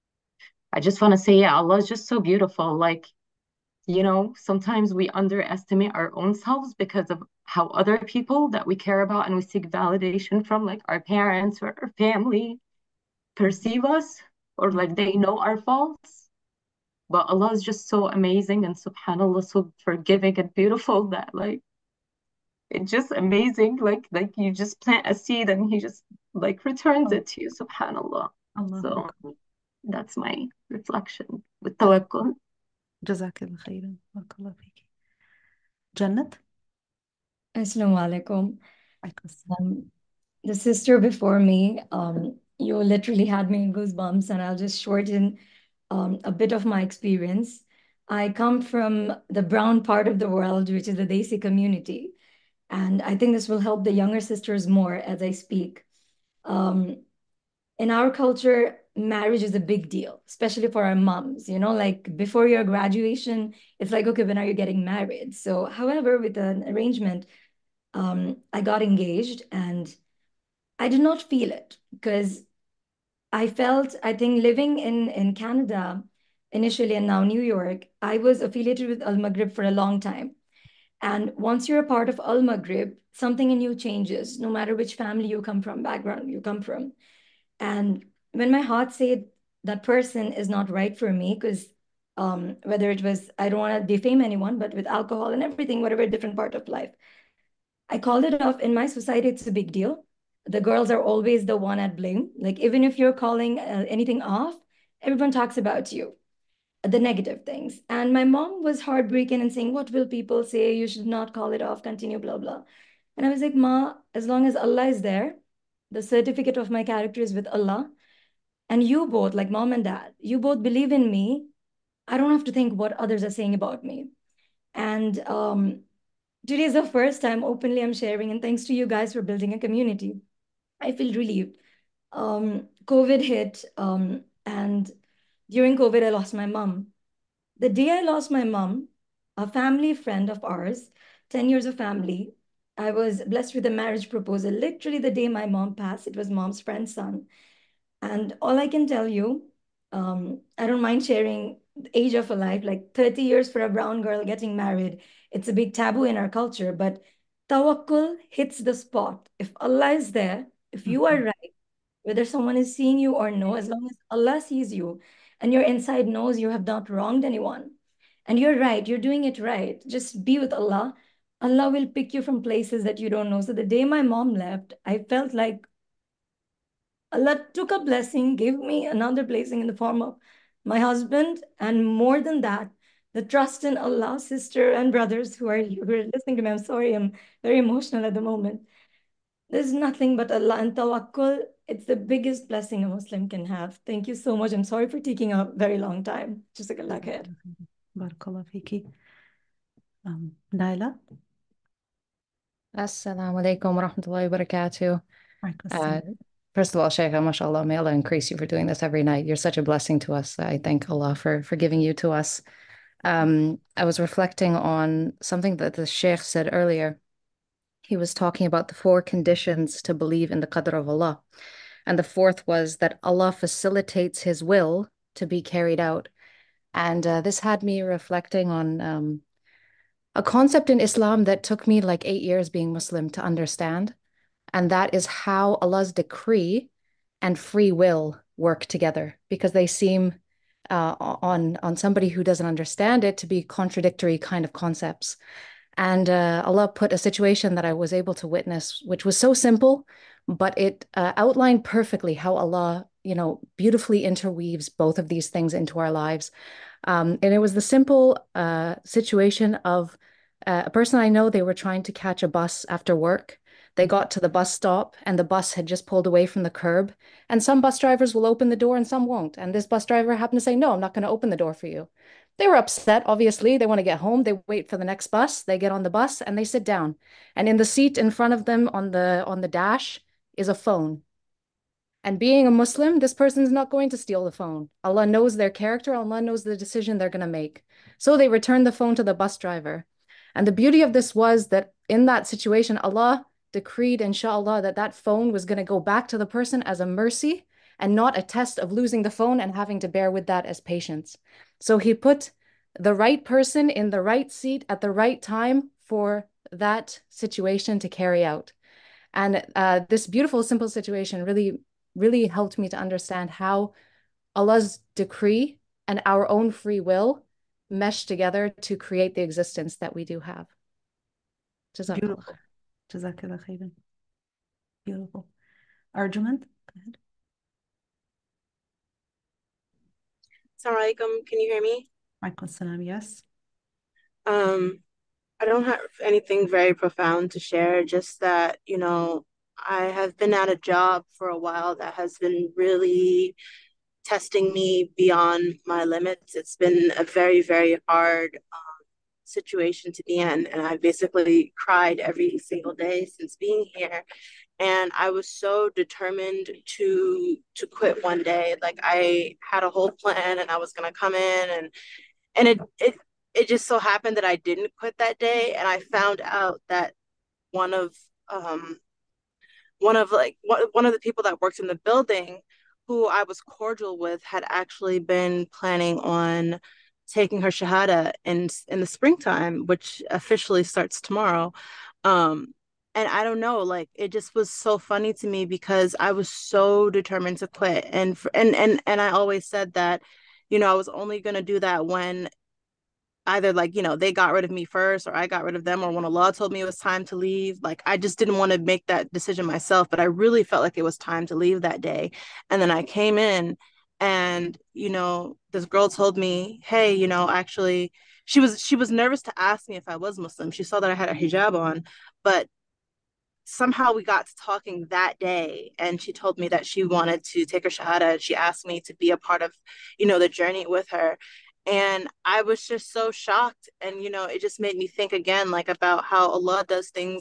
I just want to say, yeah, Allah is just so beautiful. Like, you know, sometimes we underestimate our own selves because of how other people that we care about and we seek validation from, like our parents or our family, perceive us or like they know our faults. But Allah is just so amazing and subhanallah, so forgiving and beautiful that like it's just amazing. Like like you just plant a seed and He just like returns Oh, it to you, subhanallah. Allahu So Akbar. that's my reflection with Jaz- tawakkul. Jazakallah khairan. Barakallah fiki. Jannat? Assalamu alaikum. Alaikum assalam. Um, the sister before me, um, you literally had me in goosebumps, and I'll just shorten um, a bit of my experience. I come from the brown part of the world, which is the Desi community, and I think this will help the younger sisters more as I speak. Um, in our culture, marriage is a big deal, especially for our moms. You know, like before your graduation, it's like, okay, when are you getting married? So, however, with an arrangement, um, I got engaged and I did not feel it because I felt, I think living in, in Canada initially and now New York, I was affiliated with Al Maghrib for a long time. And once you're a part of Al Maghrib, something in you changes, no matter which family you come from, background you come from. And when my heart said that person is not right for me, because um, whether it was, I don't want to defame anyone, but with alcohol and everything, whatever different part of life, I called it off. In my society, it's a big deal. The girls are always the one at blame. Like, even if you're calling uh, anything off, everyone talks about you, the negative things. And my mom was heartbroken and saying, what will people say? You should not call it off, continue, blah, blah. And I was like, Ma, as long as Allah is there, the certificate of my character is with Allah. And you both, like mom and dad, you both believe in me. I don't have to think what others are saying about me. And um, today is the first time openly I'm sharing, and thanks to you guys for building a community. I feel relieved. Um, COVID hit, um, and during COVID, I lost my mom. The day I lost my mom, a family friend of ours, ten years of family, I was blessed with a marriage proposal. Literally the day my mom passed, it was mom's friend's son. And all I can tell you, um, I don't mind sharing the age of a life, like thirty years for a brown girl getting married. It's a big taboo in our culture, but tawakkul hits the spot. If Allah is there, if you are right, whether someone is seeing you or no, as long as Allah sees you and your inside knows you have not wronged anyone, and you're right, you're doing it right, just be with Allah. Allah will pick you from places that you don't know. So the day my mom left, I felt like Allah took a blessing, gave me another blessing in the form of my husband, and more than that, the trust in Allah, sister and brothers who are, who are listening to me. I'm sorry, I'm very emotional at the moment. There's nothing but Allah and tawakkul. It's the biggest blessing a Muslim can have. Thank you so much. I'm sorry for taking a very long time. Jazakallah khair. Barakallah fiki. Um, Naila? Assalamu alaikum wa rahmatullahi wa barakatuh. Alaikum Uh, assalam. first of all, Shaykh, mashallah, may Allah increase you for doing this every night. You're such a blessing to us. I thank Allah for, for giving you to us. Um, I was reflecting on something that the Shaykh said earlier. He was talking about the four conditions to believe in the qadr of Allah. And the fourth was that Allah facilitates his will to be carried out. And uh, this had me reflecting on um, a concept in Islam that took me like eight years being Muslim to understand. And that is how Allah's decree and free will work together, because they seem uh, on, on somebody who doesn't understand it to be contradictory kind of concepts. And uh, Allah put a situation that I was able to witness, which was so simple, but it uh, outlined perfectly how Allah, you know, beautifully interweaves both of these things into our lives. Um, and it was the simple uh, situation of uh, a person I know, they were trying to catch a bus after work. They got to the bus stop and the bus had just pulled away from the curb. And some bus drivers will open the door and some won't. And this bus driver happened to say, no, I'm not going to open the door for you. They were upset, obviously. They want to get home. They wait for the next bus. They get on the bus and they sit down. And in the seat in front of them on the on the dash is a phone. And being a Muslim, this person is not going to steal the phone. Allah knows their character. Allah knows the decision they're going to make. So they return the phone to the bus driver. And the beauty of this was that in that situation, Allah decreed, inshallah, that that phone was going to go back to the person as a mercy and not a test of losing the phone and having to bear with that as patience. So he put the right person in the right seat at the right time for that situation to carry out. And uh, this beautiful, simple situation really, really helped me to understand how Allah's decree and our own free will mesh together to create the existence that we do have. Jazakallah. Beautiful. Jazakallah khairan. Beautiful. Arjuman, go ahead. Assalamu alaikum. Can you hear me? Alaikum salam, yes. Um, I don't have anything very profound to share, just that, you know, I have been at a job for a while that has been really testing me beyond my limits. It's been a very, very hard um, situation to be in, and I basically cried every single day since being here. And I was so determined to to quit one day. Like I had a whole plan, and I was gonna come in, and and it it it just so happened that I didn't quit that day, and I found out that one of um one of like one, one of the people that worked in the building, who I was cordial with, had actually been planning on taking her shahada in in the springtime, which officially starts tomorrow. Um, and I don't know, like it just was so funny to me because I was so determined to quit, and and and and I always said that, you know, I was only gonna do that when either like, you know, they got rid of me first or I got rid of them, or when Allah told me it was time to leave. Like I just didn't want to make that decision myself, but I really felt like it was time to leave that day. And then I came in and, you know, this girl told me, hey, you know, actually she was she was nervous to ask me if I was Muslim. She saw that I had a hijab on, but somehow we got to talking that day, and she told me that she wanted to take her shahada. She asked me to be a part of, you know, the journey with her. And I was just so shocked. And, you know, it just made me think again, like about how Allah does things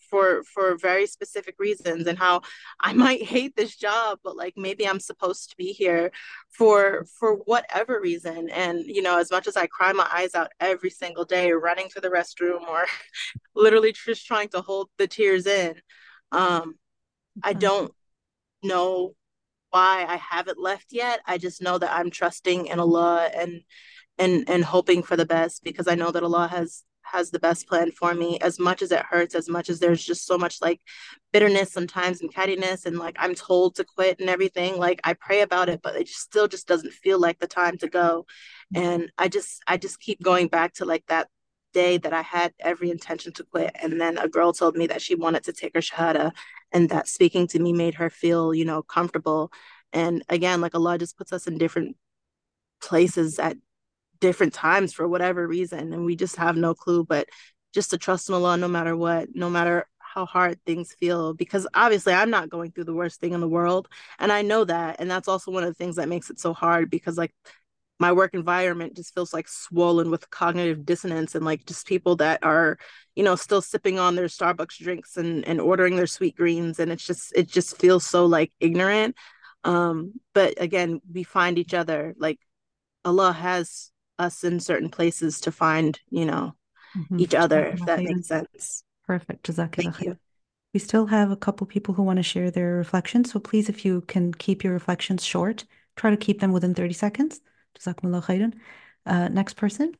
for for very specific reasons, and how I might hate this job, but like maybe I'm supposed to be here for for whatever reason. And you know, as much as I cry my eyes out every single day, running to the restroom or literally just trying to hold the tears in, um, I don't know why I haven't left yet. I just know that I'm trusting in Allah and and and hoping for the best, because I know that Allah has has the best plan for me, as much as it hurts, as much as there's just so much like bitterness sometimes and cattiness, and like I'm told to quit and everything. Like I pray about it, but it just still just doesn't feel like the time to go. And I just I just keep going back to like that day that I had every intention to quit, and then a girl told me that she wanted to take her shahada, and that speaking to me made her feel, you know, comfortable. And again, like Allah just puts us in different places at different times for whatever reason, and we just have no clue. But just to trust in Allah no matter what, no matter how hard things feel, because obviously I'm not going through the worst thing in the world, and I know that. And that's also one of the things that makes it so hard, because like my work environment just feels like swollen with cognitive dissonance, and like just people that are, you know, still sipping on their Starbucks drinks and and ordering their sweet greens, and it's just it just feels so like ignorant. Um but again, we find each other. Like Allah has us in certain places to find, you know, Mhm. each other, if Jazakallah that khairan. makes sense. Perfect. Jazakallah Thank you. khair. We still have a couple people who want to share their reflections. So please, if you can keep your reflections short, try to keep them within thirty seconds. Jazakumullah khairan. Uh, next person.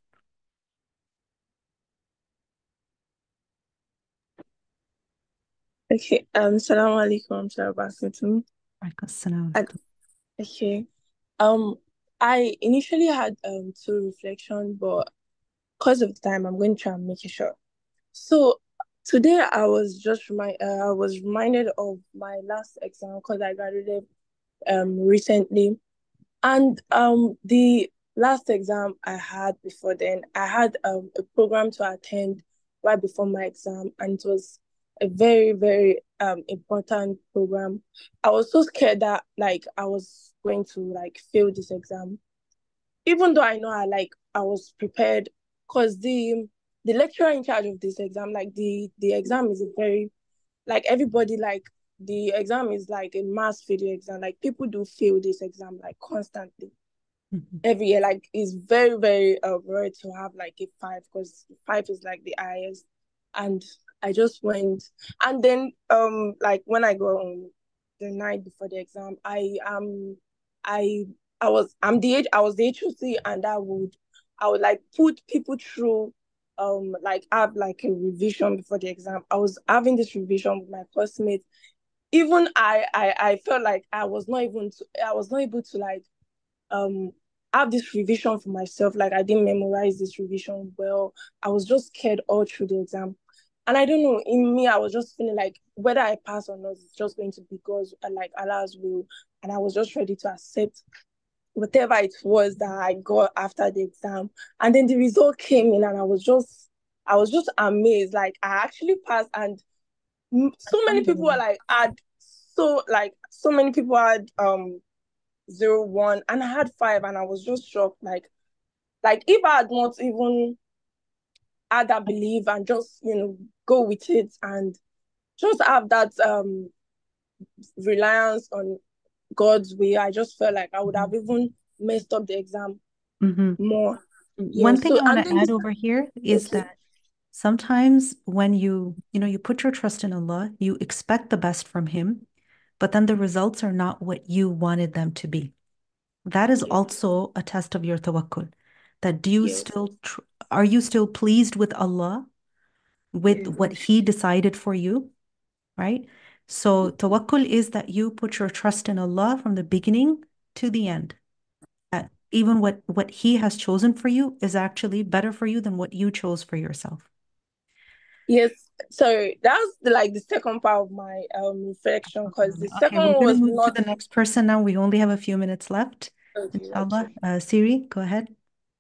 Okay, um, Salaam alaikum, Barakatuh. Alaikum assalam. And okay, um, I initially had um two reflections, but because of the time, I'm going to try and make it short. So today, I was just remind, uh, I was reminded of my last exam because I graduated um recently, and um the last exam I had before then, I had um a program to attend right before my exam, and it was a very, very um important program. I was so scared that like I was going to like fail this exam, even though I know I like I was prepared, because the the lecturer in charge of this exam, like the the exam is a very, like everybody, like the exam is like a mass failure exam. Like people do fail this exam like constantly Mhm. every year. Like it's very, very uh, rare to have like a five, because five is like the highest. And I just went, and then um like when I go on the night before the exam, I um I I was I'm the H- I was the H O C, and I would I would like put people through um like have like a revision before the exam. I was having this revision with my classmates. Even I I I felt like I was not even to, I was not able to like um have this revision for myself. Like I didn't memorize this revision well. I was just scared all through the exam. And I don't know, in me, I was just feeling like whether I pass or not, it's just going to be God's, uh, like Allah's will. And I was just ready to accept whatever it was that I got after the exam. And then the result came in, and I was just, I was just amazed. Like I actually passed, and m- so many people were like, had so like so many people had um zero one, and I had five, and I was just shocked. Like like if I had not even had that belief and just, you know, go with it and just have that um reliance on God's way, I just felt like I would have even messed up the exam Mhm. more. Yeah. One thing So I want and to then add this, over here is okay. that sometimes when you, you know, you put your trust in Allah, you expect the best from Him, but then the results are not what you wanted them to be. That is Yeah. also a test of your tawakkul. That do you Yes. still, tr are you still pleased with Allah, with Yeah. what He decided for you, right? So tawakkul is that you put your trust in Allah from the beginning to the end. That even what what He has chosen for you is actually better for you than what you chose for yourself. Yes. So that's the, like the second part of my um reflection, because the Okay, second we're one going to was move to not the next person now. We only have a few minutes left. okay. Inshallah. Okay. Uh, Siri, go ahead.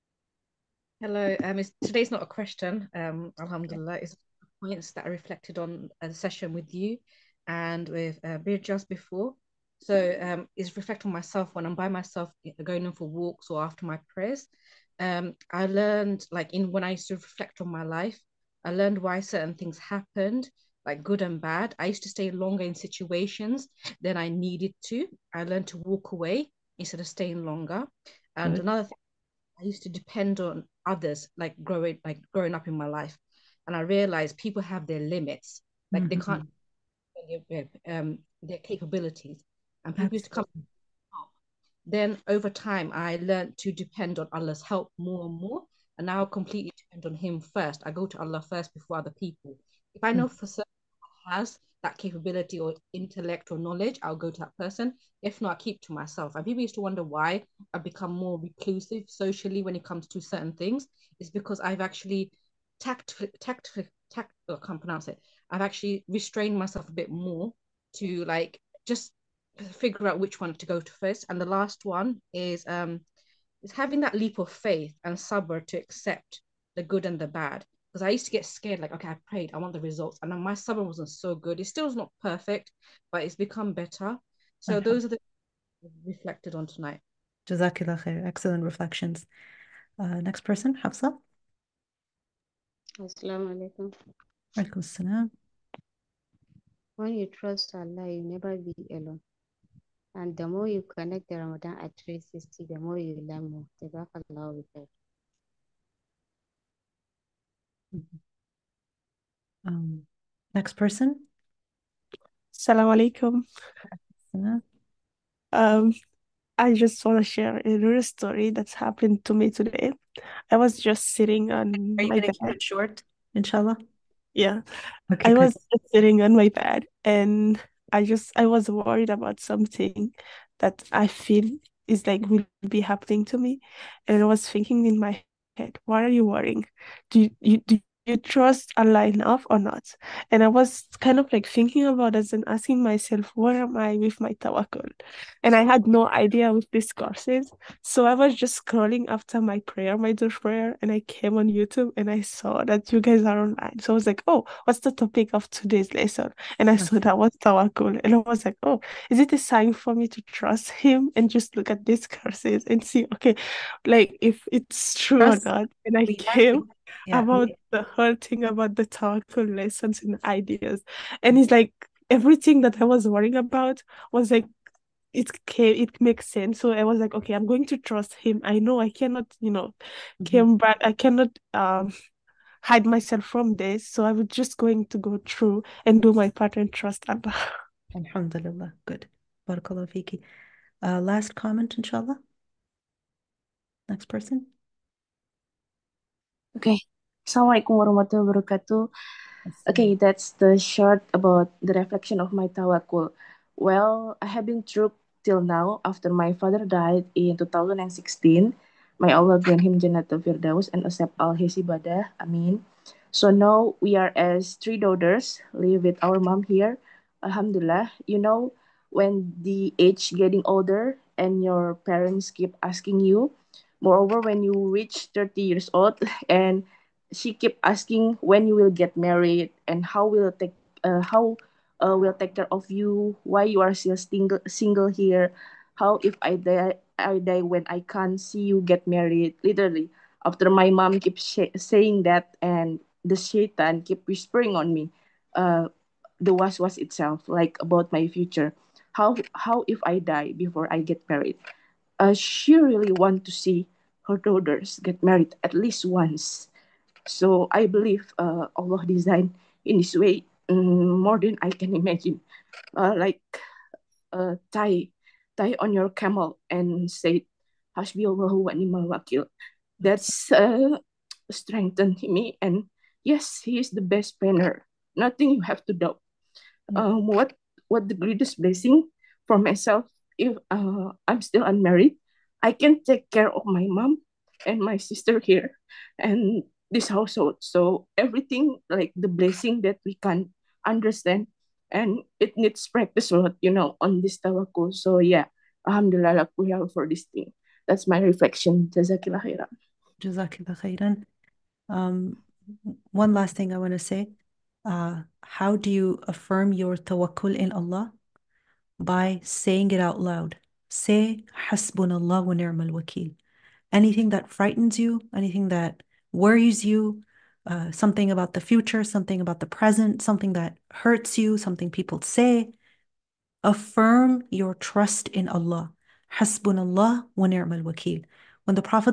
Hello, um, it's, today's not a question, um, Alhamdulillah, it's points that I reflected on a session with you and with uh, Bir just before. So um, it's reflect on myself when I'm by myself, going in for walks or after my prayers. Um, I learned, like in when I used to reflect on my life, I learned why certain things happened. like good and bad. I used to stay longer in situations than I needed to. I learned to walk away instead of staying longer. And Good. another thing, I used to depend on others, like growing, like growing up in my life, and I realized people have their limits. Like they can't Mm-hmm. um their capabilities, and people used to come. Absolutely. Then over time, I learned to depend on Allah's help more and more, and now I completely depend on Him first. I go to Allah first before other people. If I know Mm. for certain someone has that capability or intellect or knowledge, I'll go to that person. If not, I keep to myself. And people used to wonder why I've become more reclusive socially when it comes to certain things. It's because I've actually tact tact tact I can't pronounce it. I've actually restrained myself a bit more to like just figure out which one to go to first. And the last one is um is having that leap of faith and sabr to accept the good and the bad. Because I used to get scared, like, okay, I prayed, I want the results. And then my sabr wasn't so good. It still is not perfect, but it's become better. So those are the reflected on tonight. Jazakallah khair. Excellent reflections. Uh, next person, Hafsa. Assalamu alaikum. Alaikum salam. When you trust Allah, you never be alone. And the more you connect the Ramadan at three sixty, the more you learn more. Jazakallah with that. Um, next person. Assalamu alaikum. Salam. Um, I just want to share a little story that's happened to me today. I was just sitting on Are you my going to keep bed. it short, inshallah? Yeah, Okay, I good. was just sitting on my bed and I just I was worried about something that I feel is like will be happening to me. And I was thinking in my head, why are you worrying? Do you, you do you trust Allah enough or not? And I was kind of like thinking about it and asking myself, where am I with my tawakkul? And I had no idea with these courses. So I was just scrolling after my prayer, my Dush prayer, and I came on YouTube and I saw that you guys are online. So I was like, oh, what's the topic of today's lesson? And I saw that was tawakkul. And I was like, oh, is it a sign for me to trust him and just look at these courses and see, okay, like if it's true or Trust, not? And I we came yeah, about we, the whole thing about the tawakkul lessons and ideas. And it's like everything that I was worrying about was like it came it makes sense. So I was like, okay, I'm going to trust him. I know I cannot, you know, Mhm. came back. I cannot um hide myself from this. So I was just going to go through and do my part and trust Allah. Alhamdulillah. Good. Barakallah fiki. Uh, last comment, inshallah. Next person. Okay. Assalamualaikum warahmatullahi wabarakatuh. Okay, that's the short about the reflection of my tawakkul. Well, I have been through till now after my father died in two thousand sixteen. May Allah grant him Jannatul Firdaus and accept all his ibadah. Amin. So now we are as three daughters live with our mom here. Alhamdulillah. You know, when the age getting older and your parents keep asking you, moreover when you reach thirty years old and she kept asking when you will get married and how will take uh, how uh, will take care of you, why you are still single single here, how if I die I die when I can't see you get married. Literally, after my mom kept sh- saying that, and the shaitan kept whispering on me, uh, the waswas itself, like about my future. How how if I die before I get married? Uh, she really want to see her daughters get married at least once. So I believe uh, Allah designed in this way um, more than I can imagine. Uh, like uh, tie tie on your camel and say Hasbi Allahu wa ni'mal wakil. That's uh, strengthened me, and yes, he is the best planner. Nothing you have to doubt. Um, what what the greatest blessing for myself if uh, I'm still unmarried, I can take care of my mom and my sister here and this household. So everything like the blessing that we can understand, and it needs practice a lot, you know, on this tawakkul. So yeah, alhamdulillah for this thing. That's my reflection. Jazakillah khairan. Jazakallah khairan. Um, one last thing I want to say. Uh, how do you affirm your tawakkul in Allah? By saying it out loud. Say, Hasbunallah wa ni'mal wakil. Anything that frightens you, anything that worries you, uh, something about the future, something about the present, something that hurts you, something people say. Affirm your trust in Allah. Hasbunallah wa ni'mal wakil. When the Prophet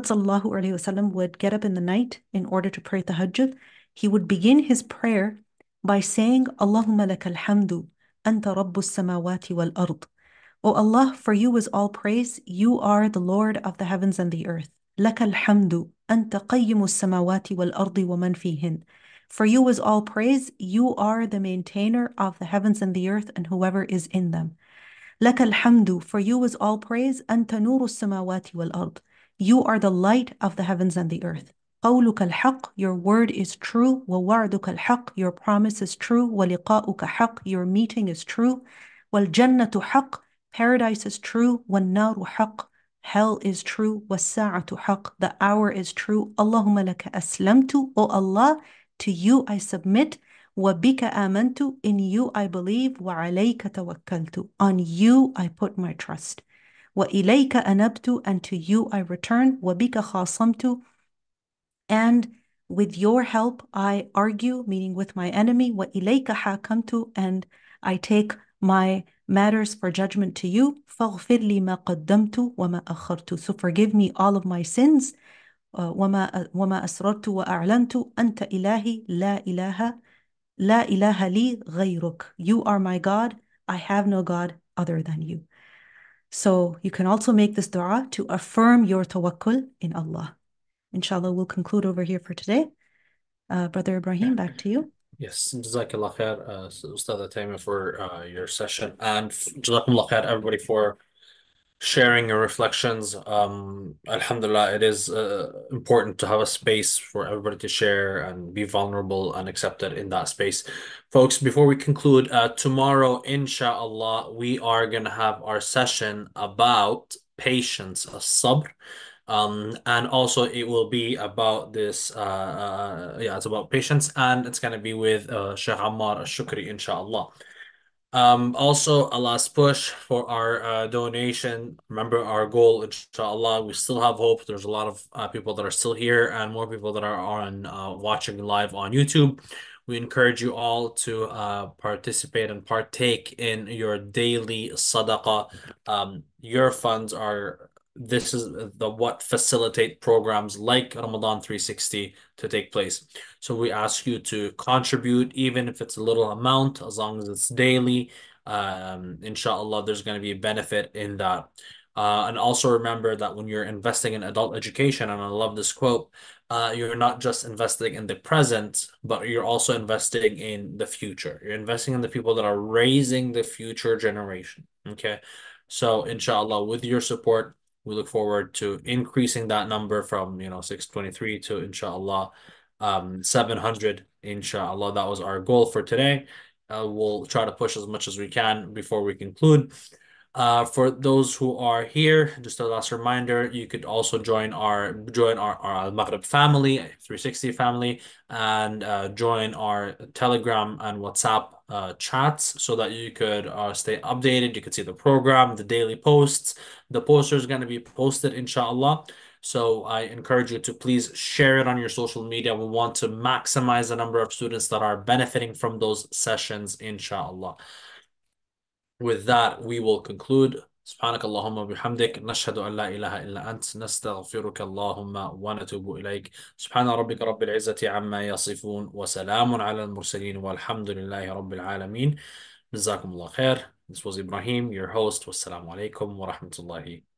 ﷺ would get up in the night in order to pray tahajjud, he would begin his prayer by saying, Allahumma lakal hamdu, anta rabbus samawati wal ard. O Allah, for you is all praise. You are the Lord of the heavens and the earth. Lakal hamdu, anta qayyimus samawati wal ardi wa man fihin. For you is all praise. You are the maintainer of the heavens and the earth and whoever is in them. Lakal hamdu, for you is all praise. Anta nuru samawati wal ard. You are the light of the heavens and the earth. قولك الحق, your word is true. ووعدك الحق, your promise is true. ولقاؤك حق, your meeting is true. والجنة حق, paradise is true. والنار حق, hell is true. والساعة حق, the hour is true. اللهم لك أسلمت, O Allah, to you I submit. وبك آمنت, in you I believe. وعليك توكلت, on you I put my trust. وإليك أنبت, and to you I return. وبك خاصمت, and with your help I argue, meaning with my enemy. وإليك حاكمت, and I take my matters for judgment to you. فاغفر لي ما قدمت وما أخرت, so forgive me all of my sins. uh, وما وما أسررت وأعلنت. أنت إلهي لا إله لا إله لي غيرك. You are my God. I have no God other than you. So you can also make this dua to affirm your tawakkul in Allah. Inshallah, we'll conclude over here for today. Uh, Brother Ibrahim, back to you. Yes, Jazakallah khair, uh, Ustad Taima, for uh, your session, and Jazakumullah khair, everybody, for sharing your reflections. Um, Alhamdulillah, it is uh, important to have a space for everybody to share and be vulnerable and accepted in that space. Folks, before we conclude, uh, tomorrow, inshallah, we are going to have our session about patience, as-sabr. Um, and also it will be about this, uh, uh yeah, it's about patience, and it's going to be with uh, Sheikh Ammar Al-Shukri, inshallah. Um, also, a last push for our uh, donation. Remember our goal, inshallah. We still have hope. There's a lot of uh, people that are still here and more people that are on uh, watching live on YouTube. We encourage you all to uh, participate and partake in your daily sadaqah. Um, your funds are, this is the what facilitate programs like Ramadan three sixty to take place. So we ask you to contribute, even if it's a little amount, as long as it's daily. Um, inshallah, there's going to be a benefit in that. Uh, and also remember that when you're investing in adult education, and I love this quote, uh, you're not just investing in the present, but you're also investing in the future. You're investing in the people that are raising the future generation. Okay. So inshallah, with your support, we look forward to increasing that number from, you know, six twenty-three to, inshallah, um, seven hundred, inshallah. That was our goal for today. Uh, we'll try to push as much as we can before we conclude. Uh, for those who are here, just a last reminder, you could also join our join our, our Al-Maghrib family, three sixty family, and uh, join our Telegram and WhatsApp uh, chats so that you could uh, stay updated. You could see the program, the daily posts. The poster is going to be posted, inshallah. So I encourage you to please share it on your social media. We want to maximize the number of students that are benefiting from those sessions, inshallah. With that, we will conclude. سبحانك اللهم وبحمدك نشهد أن لا إله إلا أنت نستغفرك اللهم ونتوب إليك سبحان ربك رب العزة عما يصفون وسلام على المرسلين والحمد لله رب العالمين. جزاكم الله خير. This was Ibrahim, your host. Wassalamu alaikum wa rahmatullahi